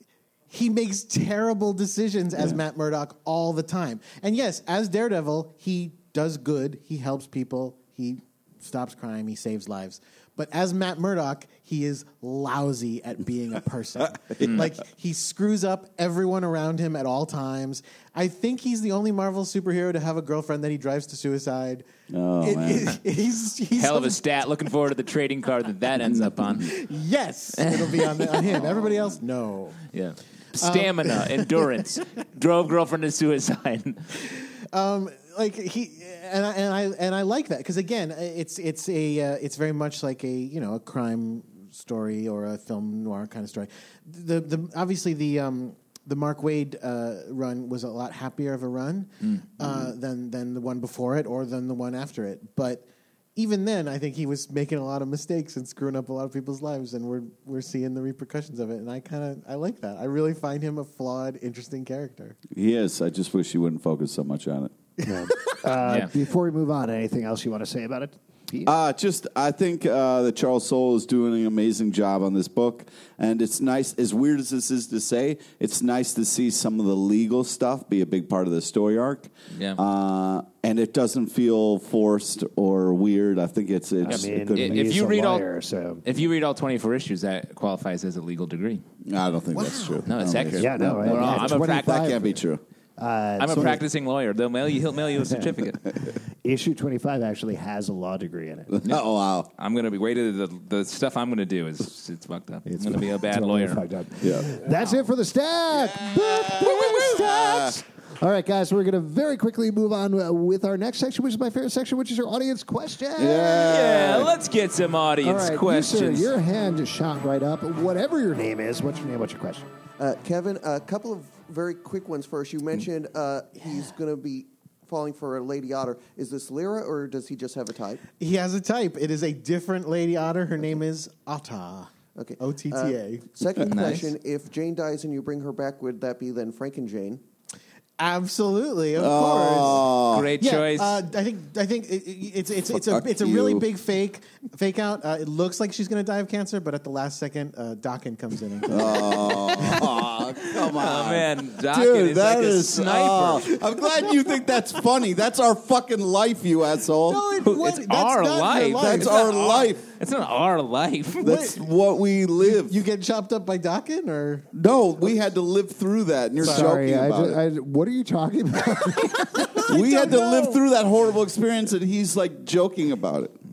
He makes terrible decisions as Matt Murdock all the time. And yes, as Daredevil, he does good. He helps people. He stops crime. He saves lives. But as Matt Murdock, he is lousy at being a person. Like, he screws up everyone around him at all times. I think he's the only Marvel superhero to have a girlfriend that he drives to suicide. Oh, It- man. it- he's, he's hell of a stat. Looking forward to the trading card that that ends up on." Yes, it'll be on, the, on him. Everybody else, no. Yeah, stamina, endurance, drove girlfriend to suicide. Um, like he and I and I and I like that because again, it's it's a uh, it's very much like a you know a crime story or a film noir kind of story. The the obviously the um, the Mark Waid uh, run was a lot happier of a run uh, than than the one before it or than the one after it, but. Even then, I think he was making a lot of mistakes and screwing up a lot of people's lives, and we're we're seeing the repercussions of it. And I kind of I like that. I really find him a flawed, interesting character. He is. I just wish he wouldn't focus so much on it. Uh, Yeah. Before we move on, anything else you want to say about it, Pete? Uh, just, I think uh, that Charles Soule is doing an amazing job on this book. And it's nice, as weird as this is to say, it's nice to see some of the legal stuff be a big part of the story arc. Yeah. Uh, and it doesn't feel forced or weird. I think it's, it's I a mean, good. if he's you a read all- lawyer, so If you read all twenty-four issues, that qualifies as a legal degree. I don't think that's true. No, it's I don't think accurate. yeah, no, No, I- Well, yeah, I'm a twenty-five prac- That can't be true. Uh, I'm a so practicing lawyer. They'll mail you. He'll mail you a certificate. Issue twenty-five actually has a law degree in it. Oh, wow. I'm gonna be waited. The, the stuff I'm gonna do is it's fucked up. It's I'm gonna be a it's bad a little lawyer. fucked up. Yeah. That's it for the stack. Stats. All right, guys, we're going to very quickly move on uh, with our next section, which is my favorite section, which is our audience question. Yeah, let's get some All audience right, questions. You, sir, your hand just shot right up. Whatever your name is, what's your name? What's your question? Uh, Kevin, a couple of very quick ones first. You mentioned uh, he's going to be falling for a Lady Otter. Is this Lyra, or does he just have a type? He has a type. It is a different Lady Otter. Her name is Otta. Okay. O T T A. Uh, second Nice. question: if Jane dies and you bring her back, would that be then Frank and Jane? Absolutely, of course. Oh, Great Yeah, choice. uh, I think I think it, it- it's it's it's a Fuck it's a really you. big fake fake out. Uh, it looks like she's going to die of cancer, but at the last second, uh, Dakin comes in and kills her. oh, come on. oh man, Docket Dude, is that like a is sniper. oh, I'm glad you think that's funny. That's our fucking life, you asshole. No, it, It's what, that's our not your life. life. That's It's our not life. It's not our life. That's what we live. You get chopped up by Dakin, or no, we had to live through that, and you're Sorry, joking I about ju- it. I- what are you talking about? we had to don't live know. through that horrible experience, and he's like joking about it.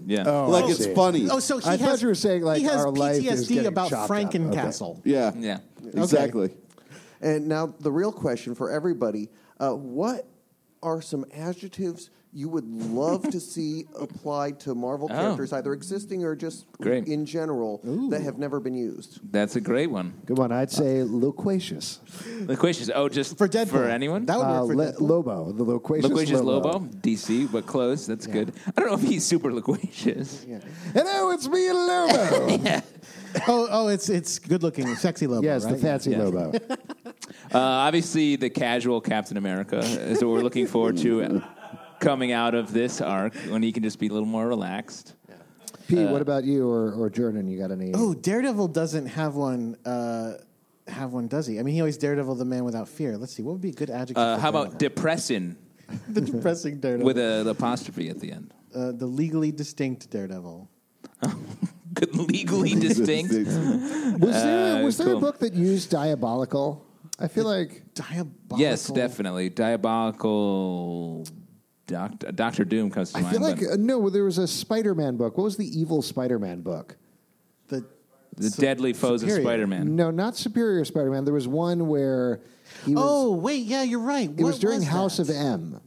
Yeah. Oh, like I it's see. funny. Oh, so he I has, thought you were saying, like, he has our life is P T S D getting about chopped up. Frankencastle. Yeah, Yeah. exactly. And now the real question for everybody: uh, what are some adjectives you would love to see applied to Marvel Oh. characters, either existing or just Great. in general, that have never been used? That's a great one. Good one. I'd say loquacious. Loquacious. Oh, just For Deadpool. For anyone? That would Uh, work for le- Deadpool. Lobo, the loquacious, Loquacious Lobo. Lobo. D C, but close. That's good. I don't know if he's super loquacious. Hello, it's me, Lobo. Oh, oh, it's it's good looking, sexy Lobo. Yes, right? the fancy Yeah. Lobo. Uh, obviously, the casual Captain America is what we're looking forward to coming out of this arc when he can just be a little more relaxed. Pete, Uh, what about you or, or Jordan? You got any? Oh, Daredevil doesn't have one. Uh, have one, does he? I mean, he always Daredevil, the man without fear. Let's see, what would be a good adjective? Uh, for how about Daredevil? depressing the depressing Daredevil? with a, an apostrophe at the end? uh, the legally distinct Daredevil. Good, legally distinct. was there, uh, was there a cool. book that used diabolical? I feel like Diabolical. Yes, definitely. Diabolical. Doctor, Doctor Doom comes to I mind. feel like but uh, no. There was a Spider-Man book. What was the evil Spider-Man book? The the Su- Deadly Foes Superior. of Spider-Man. No, not Superior Spider-Man. There was one where he was. Oh wait, yeah, you're right. it was during was House that? of M.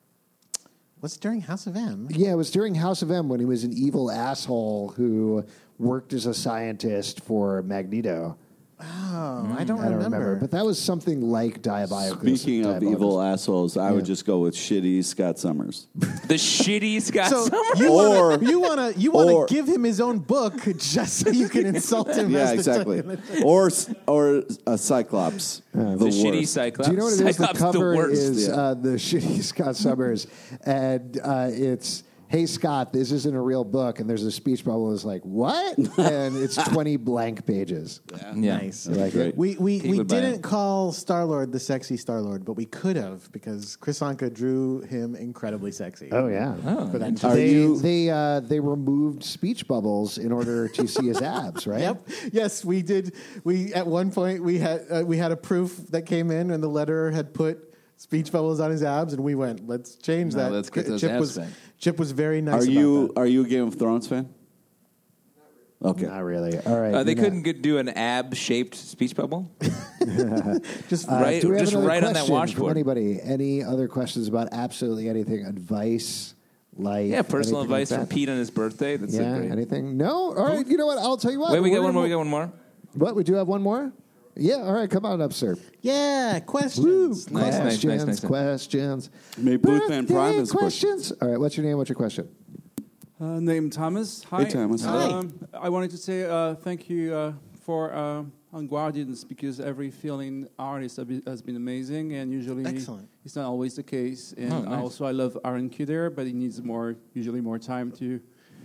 What's during House of M? Yeah, it was during House of M when he was an evil asshole who worked as a scientist for Magneto. Oh, I don't I don't remember. remember, but that was something like diabolical. Speaking of diabolical. evil assholes, I would Yeah. just go with shitty Scott Summers. The shitty Scott so Summers. you Or- wanna, you want to you want or- to give him his own book just so you can insult him. Yeah, as the exactly. time- or s- or a Cyclops. the The shitty worst. Cyclops. Do you know what it is? Cyclops The cover the worst. is Yeah. uh, the shitty Scott Summers, and uh, it's, "Hey Scott, this isn't a real book," and there's a speech bubble that's like, "What?" and it's twenty blank pages. Yeah. Nice. I like it. We we, He we would buy didn't it. call Star Lord the sexy Star Lord, but we could have because Chris Anka drew him incredibly sexy. Oh yeah. For that Are they you- they uh, they removed speech bubbles in order to see his abs, right? Yep. Yes, we did. We at one point we had uh, we had a proof that came in, and the letterer had put speech bubbles on his abs, and we went, "Let's change No, that." let's get those Chip abs was back. Chip was very nice. Are about you that. are you a Game of Thrones fan? Okay. Not really. All right. Uh, they you're not. couldn't get, do an ab-shaped speech bubble. just Uh, right- do we have just another right on that question from washboard. Anybody? Any other questions about absolutely anything? Advice, life? Yeah, personal anything like advice from that? Pete on his birthday. That's Yeah, a great. anything? No. All right. You know what? I'll tell you what. Wait, we We're got one gonna- more. We got one more. What? We do have one more. Yeah. All right. Come on up, sir. yeah Woo. questions. Nice, nice, questions. nice, nice. Questions. Maybe Booth Man Birthday Prime has a question. questions. All right. What's your name? What's your question? Uh, name Thomas. Hi. Hey, Thomas. Hi. Um, I wanted to say uh, thank you uh, for uh, on Guardians because every filling artist have been- has been amazing, and usually Excellent. it's not always the case. And Oh, nice. also, I love Aaron Kuder, but he needs more, usually more time to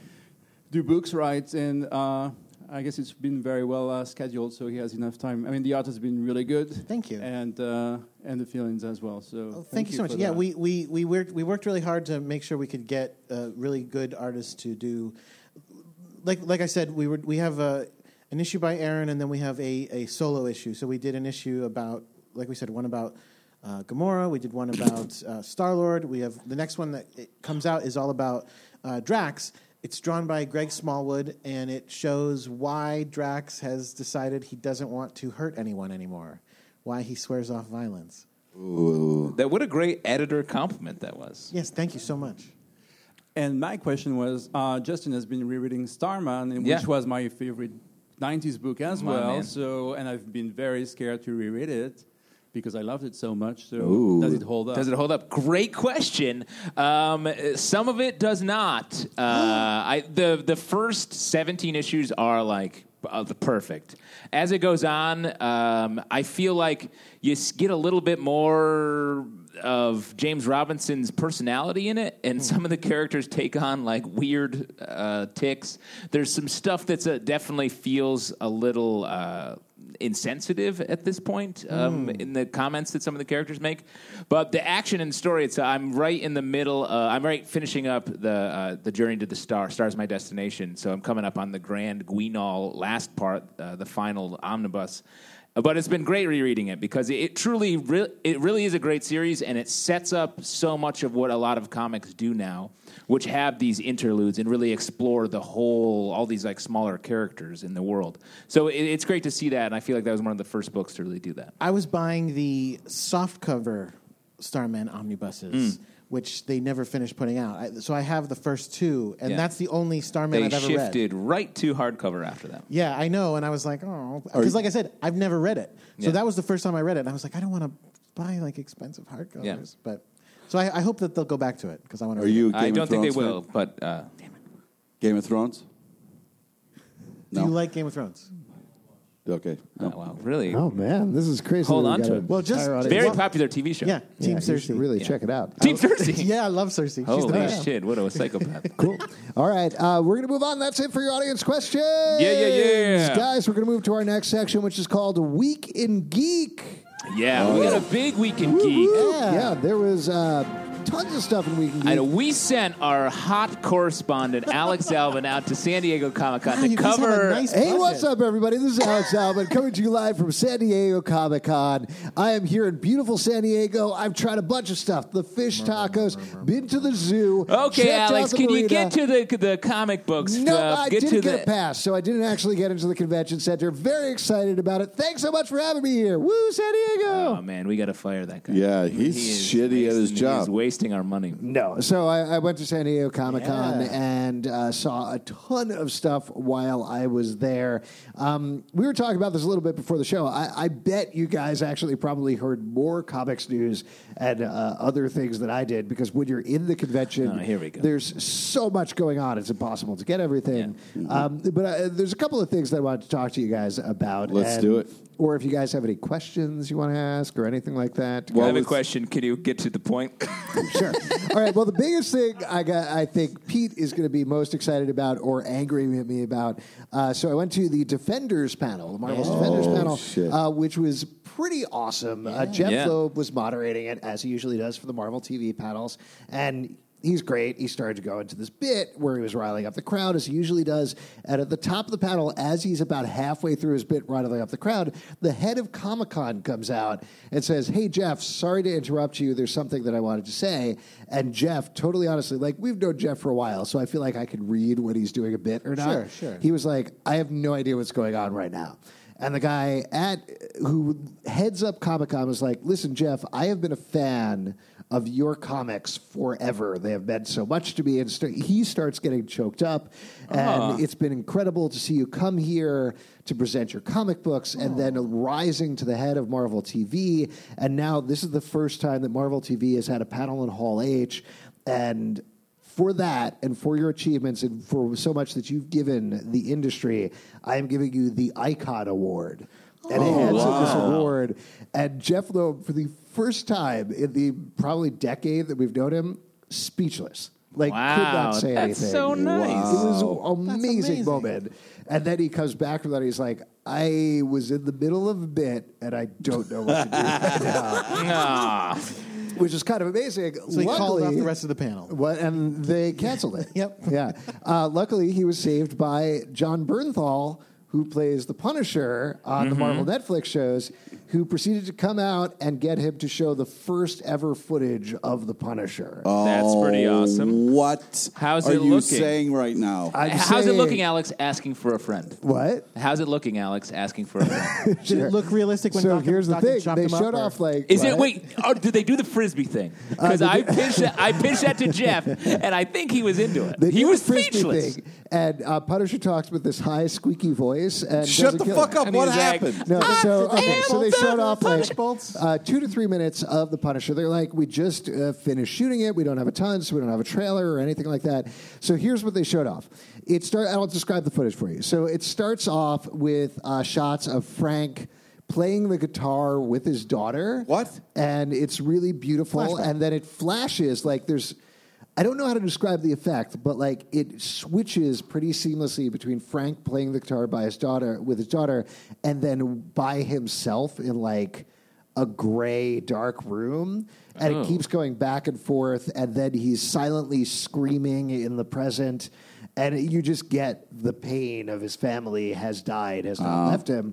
do books right. And uh, I guess it's been very well uh, scheduled, so he has enough time. I mean, the art has been really good. Thank you. And uh, and the feelings as well. So Oh, thank, you so much. for Yeah, that. we, we, we, worked, we worked really hard to make sure we could get uh, really good artists to do. Like like I said, we were we have a, an issue by Aaron, and then we have a, a solo issue. So we did an issue about, like we said, one about uh, Gamora. We did one about uh, Star Lord. We have the next one that it comes out is all about uh, Drax. It's drawn by Greg Smallwood, and it shows why Drax has decided he doesn't want to hurt anyone anymore. Why he swears off violence. That what a great editor compliment that was. Yes, thank you so much. And my question was, uh, Justin has been rereading Starman, and Yeah. which was my favorite nineties book as My well. man. So, and I've been very scared to reread it because I loved it so much. So, Ooh. does it hold up? Does it hold up? Great question. Um, some of it does not. Uh, I, the the first seventeen issues are like uh, the perfect. As it goes on, um, I feel like you s- get a little bit more of James Robinson's personality in it, and some of the characters take on like weird uh, ticks. There's some stuff that's uh, definitely feels a little uh, insensitive at this point um, in the comments that some of the characters make. But the action and story, it's I'm right in the middle. Uh, I'm right finishing up the uh, the journey to the star. Star's my destination. So I'm coming up on the Grand Guignol last part, uh, the final omnibus. But it's been great rereading it because it truly, re- it really is a great series, and it sets up so much of what a lot of comics do now, which have these interludes and really explore the whole, all these like smaller characters in the world. So it, it's great to see that, and I feel like that was one of the first books to really do that. I was buying the softcover Starman omnibuses, mm. which they never finished putting out. I, so I have the first two, and yeah. that's the only Starman they I've ever read. They shifted right to hardcover after that. Yeah, I know, and I was like, oh, because like I said, I've never read it. So yeah. that was the first time I read it, and I was like, I don't want to buy like expensive hardcovers, yeah. but so I, I hope that they'll go back to it because I want to. Are you? It. Game I don't of think Thrones they will, fan? but uh, damn it. Game of Thrones. Do no. you like Game of Thrones? Okay. No. Oh, wow, really? Oh man, this is crazy. Hold We on got to a it. Well, just entire audience. Very Well, popular T V show. Yeah, Team Yeah, you should Cersei. really Yeah. check it out. Team Cersei. Yeah, I love Cersei. She's the Holy best. shit! What a psychopath. Cool. All right, uh, we're going to move on. That's it for your audience questions. Yeah, yeah, yeah. Guys, we're going to move to our next section, which is called Week in Geek. Yeah, we got a big weekend geek. Yeah, yeah there was uh, tons of stuff in Week in Geek. I know we sent our hot correspondent Alex Alvin out to San Diego Comic Con Wow, to you guys have a cover. nice Hey, budget. what's up, everybody? This is Alex Alvin coming to you live from San Diego Comic Con. I am here in beautiful San Diego. I've tried a bunch of stuff. The fish tacos, been to the zoo. Okay, checked out Alex, the can you marina. get to the the comic book No, stuff? I get didn't to get the a pass, so I didn't actually get into the convention center. Very excited about it. Thanks so much for having me here. Woo, San Diego! Oh man, we got to fire that guy. Yeah, he's He is shitty at his wasting- job. He's wasting our money. No, so I, I went to San Diego Comic Con Yeah. and uh, saw a ton of stuff while I was there. Um, we were talking about this a little bit before the show. I, I bet you guys actually probably heard more comics news and uh, other things than I did because when you're in the convention, Oh, here we go. there's so much going on. It's impossible to get everything. Yeah. Um, but uh, there's a couple of things that I wanted to talk to you guys about. Let's and- do it. Or if you guys have any questions you want to ask or anything like that. I have a question. Can you get to the point? Sure. All right. Well, the biggest thing I got, I think Pete is going to be most excited about or angry at me about. Uh, so I went to the Defenders panel, the Marvel's Defenders panel, shit. uh, which was pretty awesome. Uh, Jeff Yeah. Loeb was moderating it as he usually does for the Marvel T V panels, and he's great. He started to go into this bit where he was riling up the crowd, as he usually does. And at the top of the panel, as he's about halfway through his bit riling up the crowd, the head of Comic-Con comes out and says, "Hey, Jeff, sorry to interrupt you. There's something that I wanted to say." And Jeff, totally honestly, like, we've known Jeff for a while, so I feel like I can read when he's doing a bit or not. Sure, sure. He was like, "I have no idea what's going on right now." And the guy at who heads up Comic-Con was like, "Listen, Jeff, I have been a fan of your comics forever. They have meant so much to me." And st- he starts getting choked up. And Uh-huh. it's been incredible to see you come here to present your comic books and then rising to the head of Marvel T V. And now this is the first time that Marvel T V has had a panel in Hall H. And for that and for your achievements and for so much that you've given the industry, I am giving you the Icon Award. And he hands him this award. And Jeff Loeb, for the first time in the probably decade that we've known him, speechless. Like, could Wow, not say that's anything. so nice. It was an That's amazing, amazing. moment. And then he comes back from that. He's like, "I was in the middle of a bit, and I don't know what to do right now," Ah. which is kind of amazing. So he called off Luckily- the rest of the panel. what, and they canceled it. Yep. Yeah. Uh, luckily, he was saved by John Bernthal, who plays the Punisher on the Marvel Netflix shows, who proceeded to come out and get him to show the first ever footage of the Punisher. That's pretty awesome. What How's are it you looking? saying right now? I'm How's it saying- looking, Alex? Asking for a friend. What? How's it looking, Alex? Asking for a friend. Did it look realistic when So Doc, here's the Doc thing: chopped they him up, showed or- off like. Is it what? wait? Oh, did they do the frisbee thing? Because they I did- pitched that, I pitched that to Jeff, and I think he was into it. They He did was the Frisbee speechless. thing, and uh, Punisher talks with this high, squeaky voice. And Shut doesn't the kill fuck him. up. And What he's like, happened? No, so okay, so they the showed off like punch bolts. uh, two to three minutes of the Punisher. They're like, "We just uh, finished shooting it. We don't have a ton, so we don't have a trailer or anything like that." So here's what they showed off. It start. I'll describe the footage for you. So it starts off with uh, shots of Frank playing the guitar with his daughter. What? And it's really beautiful. Flashback. And then it flashes like there's. I don't know how to describe the effect, but like it switches pretty seamlessly between Frank playing the guitar by his daughter with his daughter, and then by himself in like a gray, dark room, and Oh. it keeps going back and forth, and then he's silently screaming in the present, and you just get the pain of his family has died, has not left him.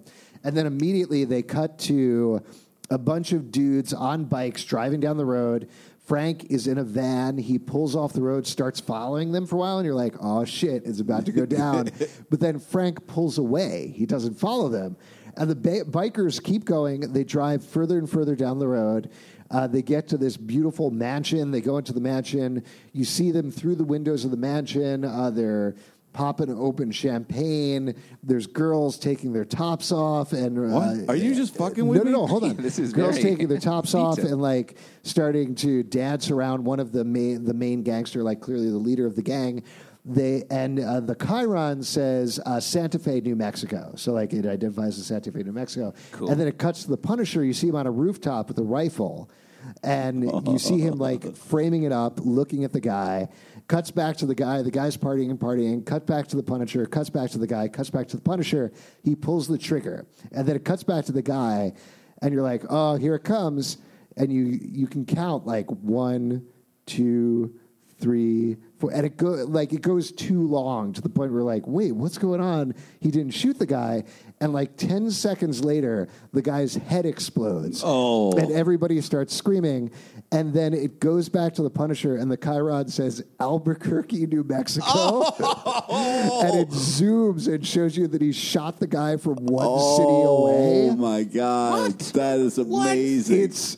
and then immediately they cut to a bunch of dudes on bikes driving down the road. Frank is in a van. He pulls off the road, starts following them for a while, and you're like, oh, shit, it's about to go down. But then Frank pulls away. He doesn't follow them. And the ba- bikers keep going. They drive further and further down the road. Uh, they get to this beautiful mansion. They go into the mansion. You see them through the windows of the mansion. Uh, they're popping open champagne. There's girls taking their tops off. And uh, What? Are you just fucking with no, me? No, no, hold on. This is girls very taking their tops off detailed. and like starting to dance around one of the main the main gangster, like clearly the leader of the gang. They and uh, the Chiron says uh, Santa Fe, New Mexico. So like it identifies as Santa Fe, New Mexico. Cool. And then it cuts to the Punisher. You see him on a rooftop with a rifle, and you see him like framing it up, looking at the guy. Cuts back to the guy. The guy's partying and partying. Cut back to the Punisher. Cuts back to the guy. Cuts back to the Punisher. He pulls the trigger, and then it cuts back to the guy, and you're like, "Oh, here it comes!" And you you can count like one, two, three, four, and it go like it goes too long to the point where like, wait, what's going on? He didn't shoot the guy, and like ten seconds later, the guy's head explodes. Oh. And everybody starts screaming, and then it goes back to the Punisher, and the Chiron says Albuquerque, New Mexico, and it zooms and shows you that he shot the guy from one Oh city away. my God, that is amazing. It's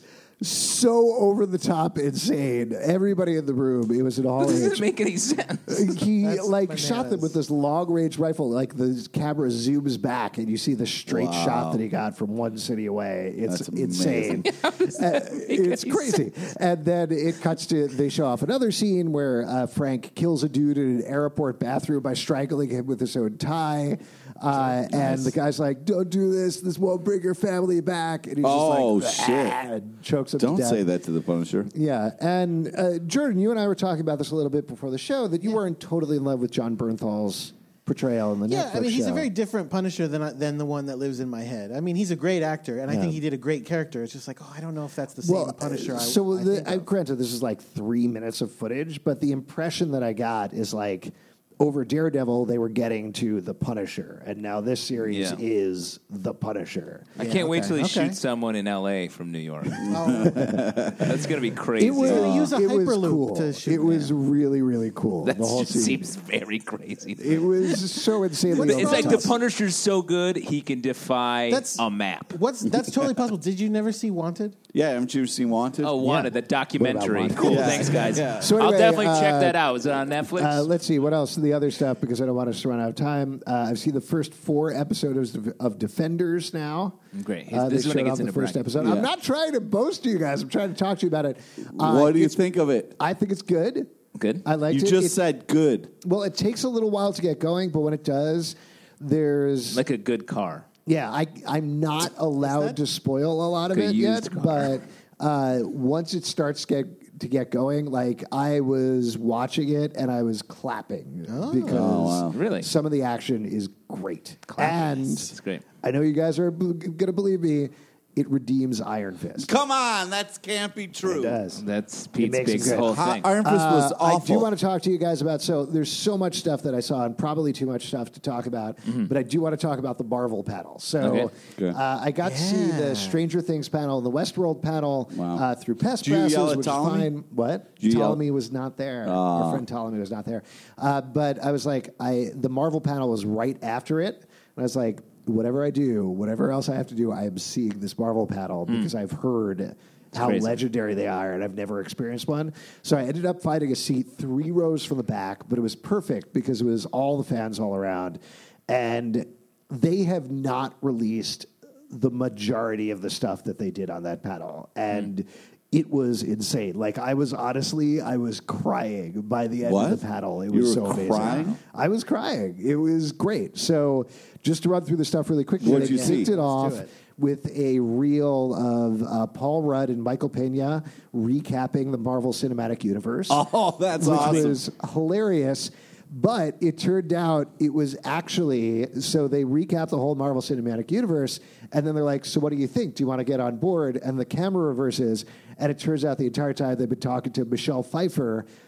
so over the top insane. Everybody in the room, it was an all This age. doesn't make any sense. He That's like bananas. shot them with this long range rifle. Like the camera zooms back, and you see the straight Wow. shot that he got from one city away. It's That's insane. amazing. Uh, it's crazy. And then it cuts to they show off another scene where uh, Frank kills a dude in an airport bathroom by strangling him with his own tie. Uh, and the guy's like, "Don't do this. This won't bring your family back." And he's Oh, just like, shit. "Ah," and chokes him Don't to death. say that to the Punisher. Yeah, and uh, Jordan, you and I were talking about this a little bit before the show, that you weren't totally in love with John Bernthal's portrayal in the Yeah, Netflix I mean, he's show. a very different Punisher than I- than the one that lives in my head. I mean, he's a great actor, and I Yeah. think he did a great character. It's just like, oh, I don't know if that's the same well, Punisher. I, so I the, think I, of. granted, this is like three minutes of footage, but the impression that I got is like over Daredevil, they were getting to the Punisher, and now this series Yeah. is the Punisher. I can't wait okay, till he okay. shoots someone in L A from New York. Oh, That's going to be crazy. It was, gonna use a it was Hyperloop cool. to shoot It was really, really cool. that the whole just scene. seems very crazy. It was so insanely. It's over like top. the Punisher's so good he can defy That's- a map. what's that's totally possible. Did you never see Wanted? Yeah, haven't you seen Wanted? Oh, Wanted, the documentary. Wanted? Cool, Yeah. thanks, guys. Yeah. So I'll anyway, definitely uh, check that out. Is it on Netflix? Uh, let's see what else. The other stuff, because I don't want us to run out of time. Uh, I've seen the first four episodes of, of Defenders now. Great. Uh, This they is when it showed gets off the into first bracket. episode. Yeah. I'm not trying to boast to you guys. I'm trying to talk to you about it. Uh, what do you it's- think of it? I think it's good. Good. I liked You it. just It- said good. well, it takes a little while to get going, but when it does, there's Like a good car. yeah. I I'm not allowed to spoil a lot of Like a it used yet, car. but uh, once it starts get to get going, like I was watching it and I was clapping because Oh, wow. Really? some of the action is great. And It's great. I know you guys are b- going to believe me. It redeems Iron Fist. Come on, that can't be true. It does. That's Pete's makes big it good. whole Ha- thing. Iron Fist was Uh, I awful. do want to talk to you guys about. So there's so much stuff that I saw, and probably too much stuff to talk about. But I do want to talk about the Marvel panel. So Okay. Okay. uh, I got to see Yeah. the Stranger Things panel, and the Westworld panel Wow. uh, through Pest Did you Passes, yell at which is Ptolemy? fine. What? Did you yell- Ptolemy was not there. Our friend Ptolemy was not there. Uh, but I was like, I the Marvel panel was right after it, and I was like, whatever I do, whatever else I have to do, I am seeing this Marvel panel because I've heard how crazy. legendary they are, and I've never experienced one. So I ended up finding a seat three rows from the back, but it was perfect because it was all the fans all around. And they have not released the majority of the stuff that they did on that panel. And it was insane. Like, I was honestly, I was crying by the end What? of the panel. It You was were so amazing. crying? I was crying. It was great. So just to run through the stuff really quickly, What'd they you see? kicked it Let's off do it. with a reel of uh, Paul Rudd and Michael Pena recapping the Marvel Cinematic Universe. Oh, that's which awesome. was hilarious. But it turned out it was actually, so they recap the whole Marvel Cinematic Universe, and then they're like, so what do you think? Do you want to get on board? And the camera reverses, and it turns out the entire time they've been talking to Michelle Pfeiffer,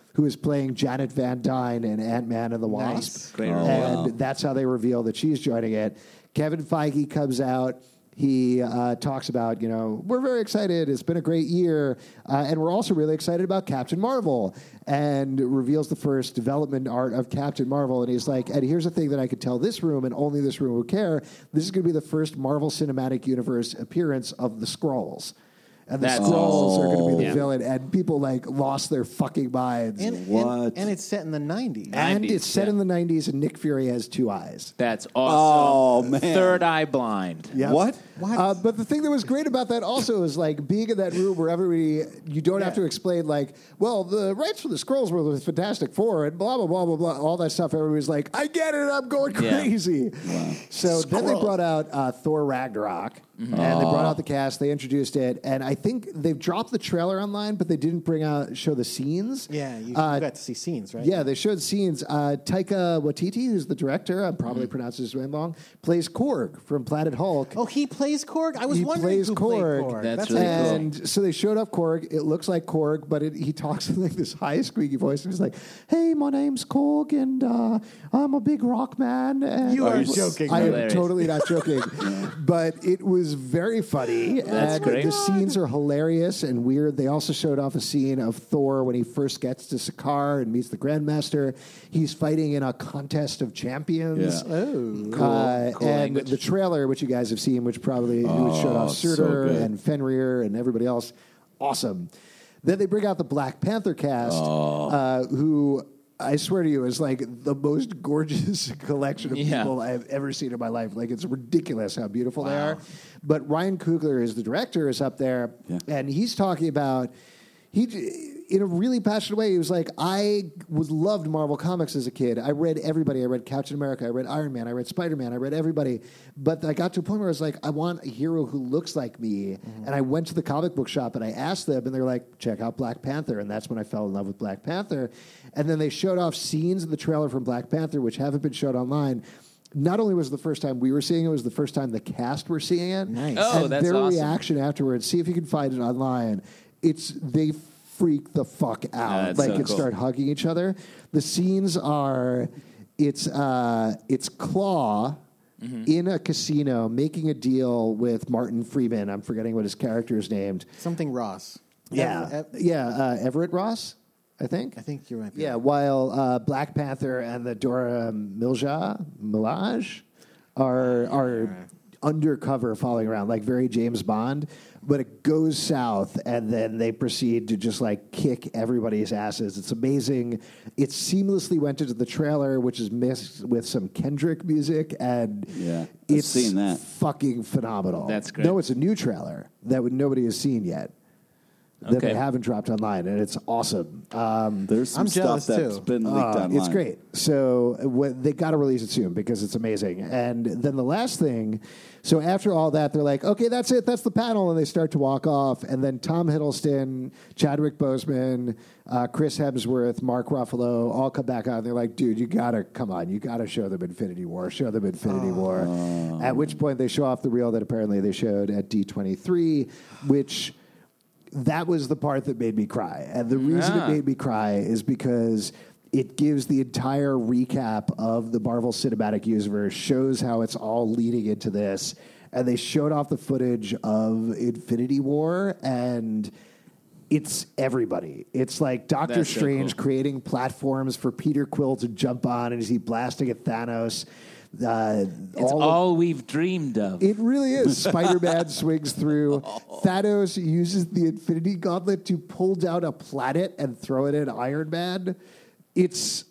who is playing Janet Van Dyne in Ant-Man and the Wasp. Nice. Great Oh, role. And wow. that's how they reveal that she's joining it. Kevin Feige comes out. He uh, talks about, you know, we're very excited. It's been a great year. Uh, and we're also really excited about Captain Marvel, and reveals the first development art of Captain Marvel. And he's like, and here's the thing that I could tell this room, and only this room will care. This is going to be the first Marvel Cinematic Universe appearance of the Skrulls. And the That's Skrulls are going to be the Yeah. villain. And people, like, lost their fucking minds. And, What? And, and it's set in the nineties. And nineties, it's set yeah. in the nineties, and Nick Fury has two eyes. That's Oh, awesome. man. Third eye blind. Yep. What? Uh, but the thing that was great about that also is like being in that room where everybody, you don't have to explain like, well, the rights for the Skrulls were the Fantastic Four and blah, blah, blah, blah, blah, all that stuff. Everybody's like, I get it, I'm going Yeah. crazy. So then they brought out uh, Thor Ragnarok, and they brought out the cast, they introduced it, and I think they've dropped the trailer online, but they didn't bring out, show the scenes. Yeah, you, Uh, you got to see scenes, right? Yeah, they showed scenes. Uh, Taika Waititi, who's the director, I'm probably Mm-hmm. pronouncing his name wrong, plays Korg from Planet Hulk. Oh, he plays Korg? I was He wondering plays who Korg. played Korg. That's really cool. And so they showed up Korg. It looks like Korg, but it, he talks in like this high squeaky voice. And he's like, "Hey, my name's Korg, and uh, I'm a big rock man." And You are I- joking. I am Hilarious. totally not joking. But it was very funny. That's and great. The scenes are hilarious and weird. They also showed off a scene of Thor when he first gets to Sakaar and meets the Grandmaster. He's fighting in a contest of champions. Yeah. Oh. Uh, Cool and language. the trailer, which you guys have seen, which probably which showed off so Surtur good. and Fenrir and everybody else, awesome. Then they bring out the Black Panther cast, uh, who I swear to you is like the most gorgeous collection of Yeah. people I've ever seen in my life. Like it's ridiculous how beautiful they are. But Ryan Coogler is the director, is up there, Yeah. and he's talking about. He, in a really passionate way, he was like, I was loved Marvel Comics as a kid. I read everybody. I read Captain America. I read Iron Man. I read Spider-Man. I read everybody. But I got to a point where I was like, I want a hero who looks like me. Mm-hmm. And I went to the comic book shop and I asked them, and they were like, check out Black Panther. And that's when I fell in love with Black Panther. And then they showed off scenes in the trailer from Black Panther, which haven't been showed online. Not only was it the first time we were seeing it, it was the first time the cast were seeing it. Nice. Oh, and that's their awesome. reaction afterwards, see if you can find it online. It's they freak the fuck out, that's like so and cool. start hugging each other. The scenes are, it's uh, it's Claw Mm-hmm. in a casino making a deal with Martin Freeman. I'm forgetting what his character is named. Something Ross. Yeah, Ev- Ev- yeah, uh, Everett Ross, I think. I think you're right. Yeah, while uh, Black Panther and the Dora Milaje, Milaje are are undercover following around, like very James Bond. But it goes south, and then they proceed to just like kick everybody's asses. It's amazing. It seamlessly went into the trailer, which is mixed with some Kendrick music, and Yeah, I've it's seen that. fucking phenomenal. That's great. No, it's a new trailer that nobody has seen yet. That Okay. they haven't dropped online, and it's awesome. Um, There's some I'm stuff jealous, that's too. been leaked uh, online. it's great. So what, they got to release it soon because it's amazing. And then the last thing, so after all that, they're like, okay, that's it. That's the panel. And they start to walk off. And then Tom Hiddleston, Chadwick Boseman, uh, Chris Hemsworth, Mark Ruffalo all come back out. And they're like, dude, you got to, come on. You got to show them Infinity War. Show them Infinity War. At which point they show off the reel that apparently they showed at D twenty-three, which... That was the part that made me cry. And the reason Ah. it made me cry is because it gives the entire recap of the Marvel Cinematic Universe, shows how it's all leading into this. And they showed off the footage of Infinity War, and it's everybody. It's like Doctor That's so Strange cool. creating platforms for Peter Quill to jump on, and is he blasting at Thanos? Uh, It's all all, of- we've dreamed of. it really is. Spider-Man swings through. Thanos uses the Infinity Gauntlet to pull down a planet and throw it at Iron Man. It's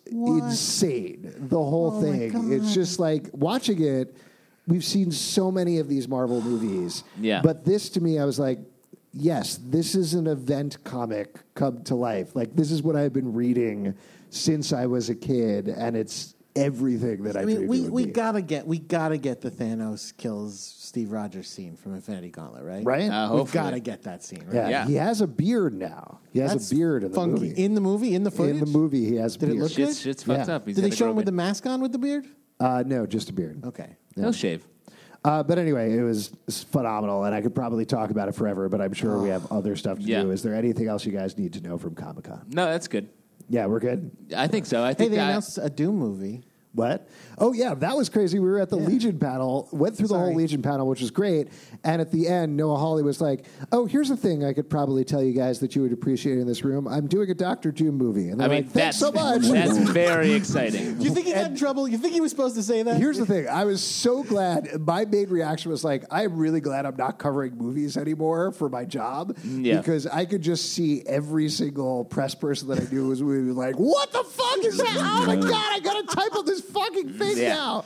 insane, the whole Oh my thing. It's God. just like watching it. We've seen so many of these Marvel movies. Yeah. But this, to me, I was like, yes, this is an event comic come to life. Like, this is what I've been reading since I was a kid, and it's everything that I, I mean, dreamed we, it would we be. gotta get we gotta get the Thanos kills Steve Rogers scene from Infinity Gauntlet, right? Right? Uh, We've hopefully. gotta get that scene, right? Yeah, Yeah. he has a beard now. He has That's a beard in the funky. movie. In the movie, in the footage. In the movie, he has a Did it beard. look Shit's, good? shit's fucked Yeah. up. He's Did they gotta show grow him with the a mask on with the beard? Uh, no, just a beard. Okay. bit. He'll shave. Uh, but anyway, it was, it was phenomenal, and I could probably talk about it forever, but I'm sure we have other stuff to Yeah. do. Is there anything else you guys need to know from Comic-Con? No, that's good. Yeah, we're good. I think so. I Hey, think they I- announced a Doom movie. What? Oh, yeah, that was crazy. We were at the Yeah. Legion panel, went through the Sorry. whole Legion panel, which was great. And at the end, Noah Hawley was like, oh, here's a thing I could probably tell you guys that you would appreciate in this room. I'm doing a Doctor Doom movie. And I they're mean, like, thanks that's so much. That's very exciting. Do you think he got in trouble? You think he was supposed to say that? Here's the thing. I was so glad. My main reaction was like, I'm really glad I'm not covering movies anymore for my job. Yeah. Because I could just see every single press person that I knew was, was like, what the fuck is that? Oh, my God, I got to type on this fucking thing Yeah. now.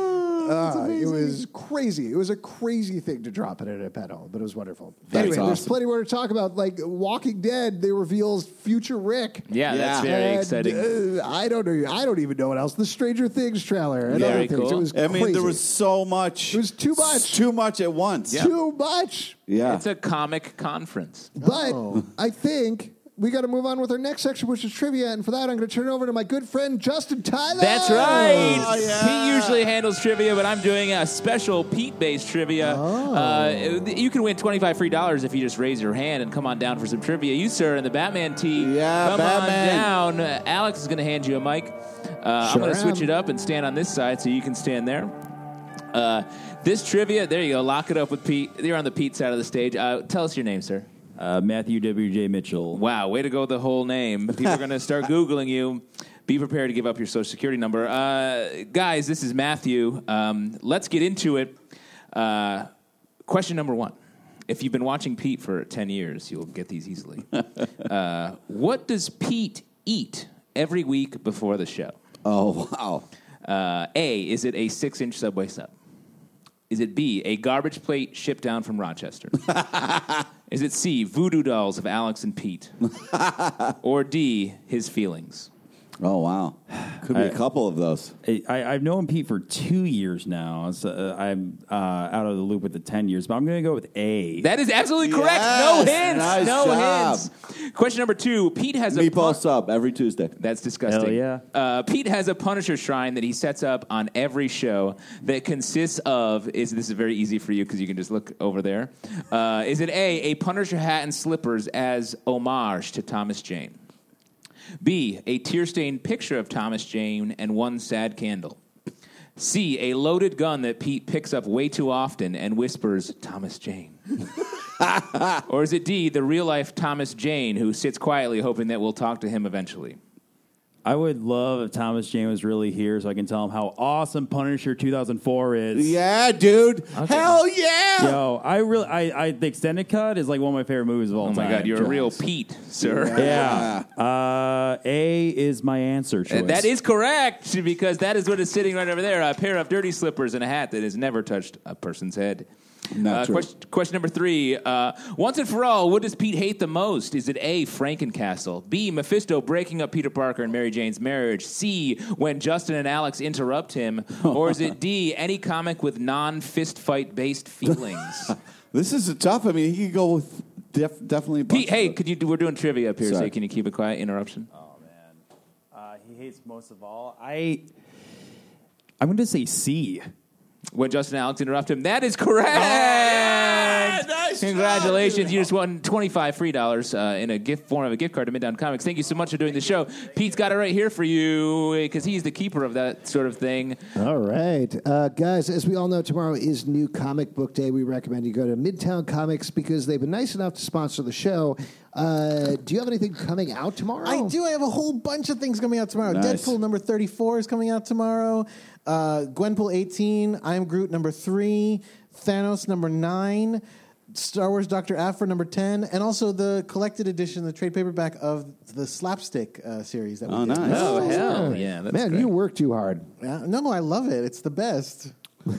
Uh, it was crazy. It was a crazy thing to drop it at a panel, but it was wonderful. That's anyway, there's awesome. plenty more to talk about. Like Walking Dead, they reveals future Rick. Yeah, that's very And, exciting. uh, I don't know. I don't even know what else. The Stranger Things trailer and Very other things. cool. It was I mean, crazy. there was so much. It was too much. S- Too much at once. Yeah. too much. Yeah. It's a comic conference. But Oh. I think we got to move on with our next section, which is trivia. And for that, I'm going to turn it over to my good friend Justin Tyler. That's right. Oh, yeah. Pete usually handles trivia, but I'm doing a special Pete-based trivia. Oh. Uh, you can win twenty-five free dollars if you just raise your hand and come on down for some trivia. You, sir, and the Batman team, Yeah, come Batman. on down. Uh, Alex is going to hand you a mic. Uh, I'm Sure going to switch am. it up and stand on this side so you can stand there. Uh, this trivia, there you go. Lock it up with Pete. You're on the Pete side of the stage. Uh, tell us your name, sir. Uh, Matthew W J Mitchell. Wow, way to go with the whole name. People are going to start Googling you. Be prepared to give up your social security number. Uh, guys, this is Matthew. Um, let's get into it. Uh, question number one. If you've been watching Pete for ten years, you'll get these easily. uh, what does Pete eat every week before the show? Oh, wow. Uh, A, is it a six-inch Subway sub? Is it B, a garbage plate shipped down from Rochester? Is it C, voodoo dolls of Alex and Pete? Or D, his feelings? Oh, wow. Could be I- a couple of those. I, I, I've known Pete for two years now. So uh, I'm uh, out of the loop with the ten years, but I'm going to go with A. That is absolutely correct. No Yes, hints. nice no job. hints. Question number two. Pete has a Meatball pun- sub every Tuesday. That's disgusting. Hell yeah. Uh, Pete has a Punisher shrine that he sets up on every show that consists of, is this is very easy for you because you can just look over there. Uh, is it A, a Punisher hat and slippers as homage to Thomas Jane? B, a tear-stained picture of Thomas Jane and one sad candle? C, a loaded gun that Pete picks up way too often and whispers, Thomas Jane? Or is it D, the real-life Thomas Jane who sits quietly hoping that we'll talk to him eventually? I would love if Thomas Jane was really here so I can tell him how awesome Punisher two thousand four is. Yeah, dude. Hell yeah. Yo, I really, I, I, the extended cut is like one of my favorite movies of all Oh time. my God, you're a real Pete, sir. Yeah. Uh, A is my answer choice. And that is correct, because that is what is sitting right over there, a pair of dirty slippers and a hat that has never touched a person's head. Not Uh, true. question, question number three. Uh, once and for all, what does Pete hate the most? Is it A, Frankencastle? B, Mephisto breaking up Peter Parker and Mary Jane's marriage? C, when Justin and Alex interrupt him? Or is it D, any comic with non-fist fight-based feelings? This is a tough. I mean, he could go with def- definitely. a bunch Pete, hey, of- could you? We're doing trivia up here, so Sorry. can you keep it quiet? Interruption. Oh man, uh, he hates most of all. I, I'm going to say C. When Justin and Alex interrupt him, that is correct. Nice Congratulations! job, You just won twenty-five free dollars uh, in a gift form of a gift card to Midtown Comics. Thank you so much for doing the show. Pete's got it right here for you because he's the keeper of that sort of thing. All right. Uh, guys, as we all know, tomorrow is New Comic Book Day. We recommend you go to Midtown Comics because they've been nice enough to sponsor the show. Uh, do you have anything coming out tomorrow? I do. I have a whole bunch of things coming out tomorrow. Nice. Deadpool number thirty-four is coming out tomorrow. Uh, Gwenpool eighteen. I Am Groot number three. Thanos number nine. Star Wars Doctor Aphra number ten. And also the collected edition, the trade paperback of the Slapstick uh, series. That we Oh, did. nice. Oh, hell yeah. That's Man, great. you work too hard. Yeah, no, no, I love it. It's the best.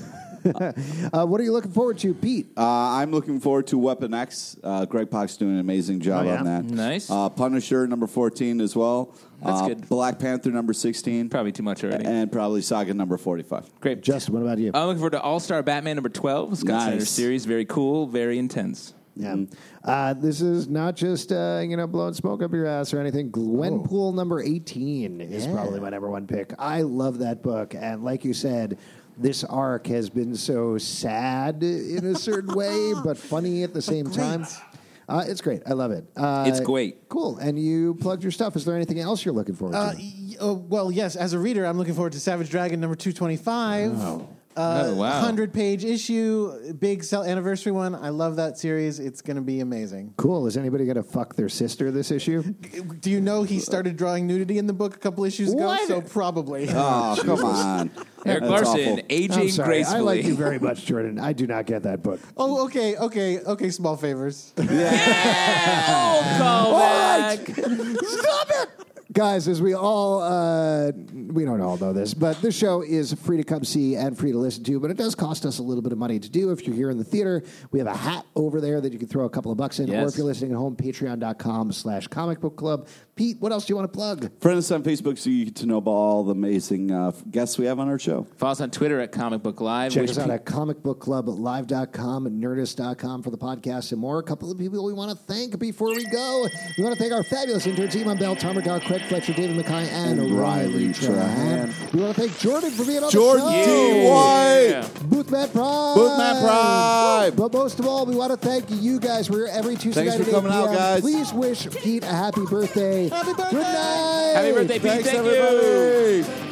Uh, what are you looking forward to, Pete? Uh, I'm looking forward to Weapon X. Uh, Greg Pak's doing an amazing job Oh, yeah? on that. Nice. Uh, Punisher number fourteen as well. That's uh, good. Black Panther number sixteen. Probably too much already. And probably Saga number forty-five. Great. Justin, what about you? I'm looking forward to All-Star Batman number twelve. Scott Nice. Snyder series. Very cool. Very intense. Yeah. Uh, this is not just, uh, you know, blowing smoke up your ass or anything. Gwenpool number eighteen is probably my number one pick. I love that book. And like you said, this arc has been so sad in a certain way, but funny at the same time. Uh, it's great. I love it. Uh, It's great. Cool. And you plugged your stuff. Is there anything else you're looking forward Uh, to? y- oh, well, yes. As a reader, I'm looking forward to Savage Dragon number two twenty-five. Oh. Uh, Oh, wow. hundred-page issue, big sell anniversary one. I love that series. It's going to be amazing. Cool. Is anybody going to fuck their sister this issue? Do you know he started drawing nudity in the book a couple issues ago? What? So probably. Oh, come on. Eric That's Larson, awful. I'm aging sorry. gracefully. I like you very much, Jordan. I do not get that book. Oh, okay, okay, okay. Small favors. Oh, call back. Stop it! Guys, as we all, uh, we don't all know this, but this show is free to come see and free to listen to, but it does cost us a little bit of money to do. If you're here in the theater, we have a hat over there that you can throw a couple of bucks in, or Yes. if you're listening at home, patreon.com slash comic book club. Pete, what else do you want to plug? Friend us on Facebook so you get to know about all the amazing uh, guests we have on our show. Follow us on Twitter at Comic Book Live. Check which us out pe- at comic book club live dot com and nerdist dot com for the podcast and more. A couple of people we want to thank before we go. We want to thank our fabulous interns, Iman Bell, Tom Dark, Craig Fletcher, David Mackay, and, And Riley Riley Trahan. Trahan. We want to thank Jordan for being on Jordan the show. D. White. Yeah. Boothman Prime. Boothman Prime. But most of all, we want to thank you guys. We're here every Tuesday Thanks night for at eight coming out, p.m. guys. Please wish Pete a happy birthday. Happy birthday. Good night. Happy birthday, Pete. Thanks, Thank you. everybody.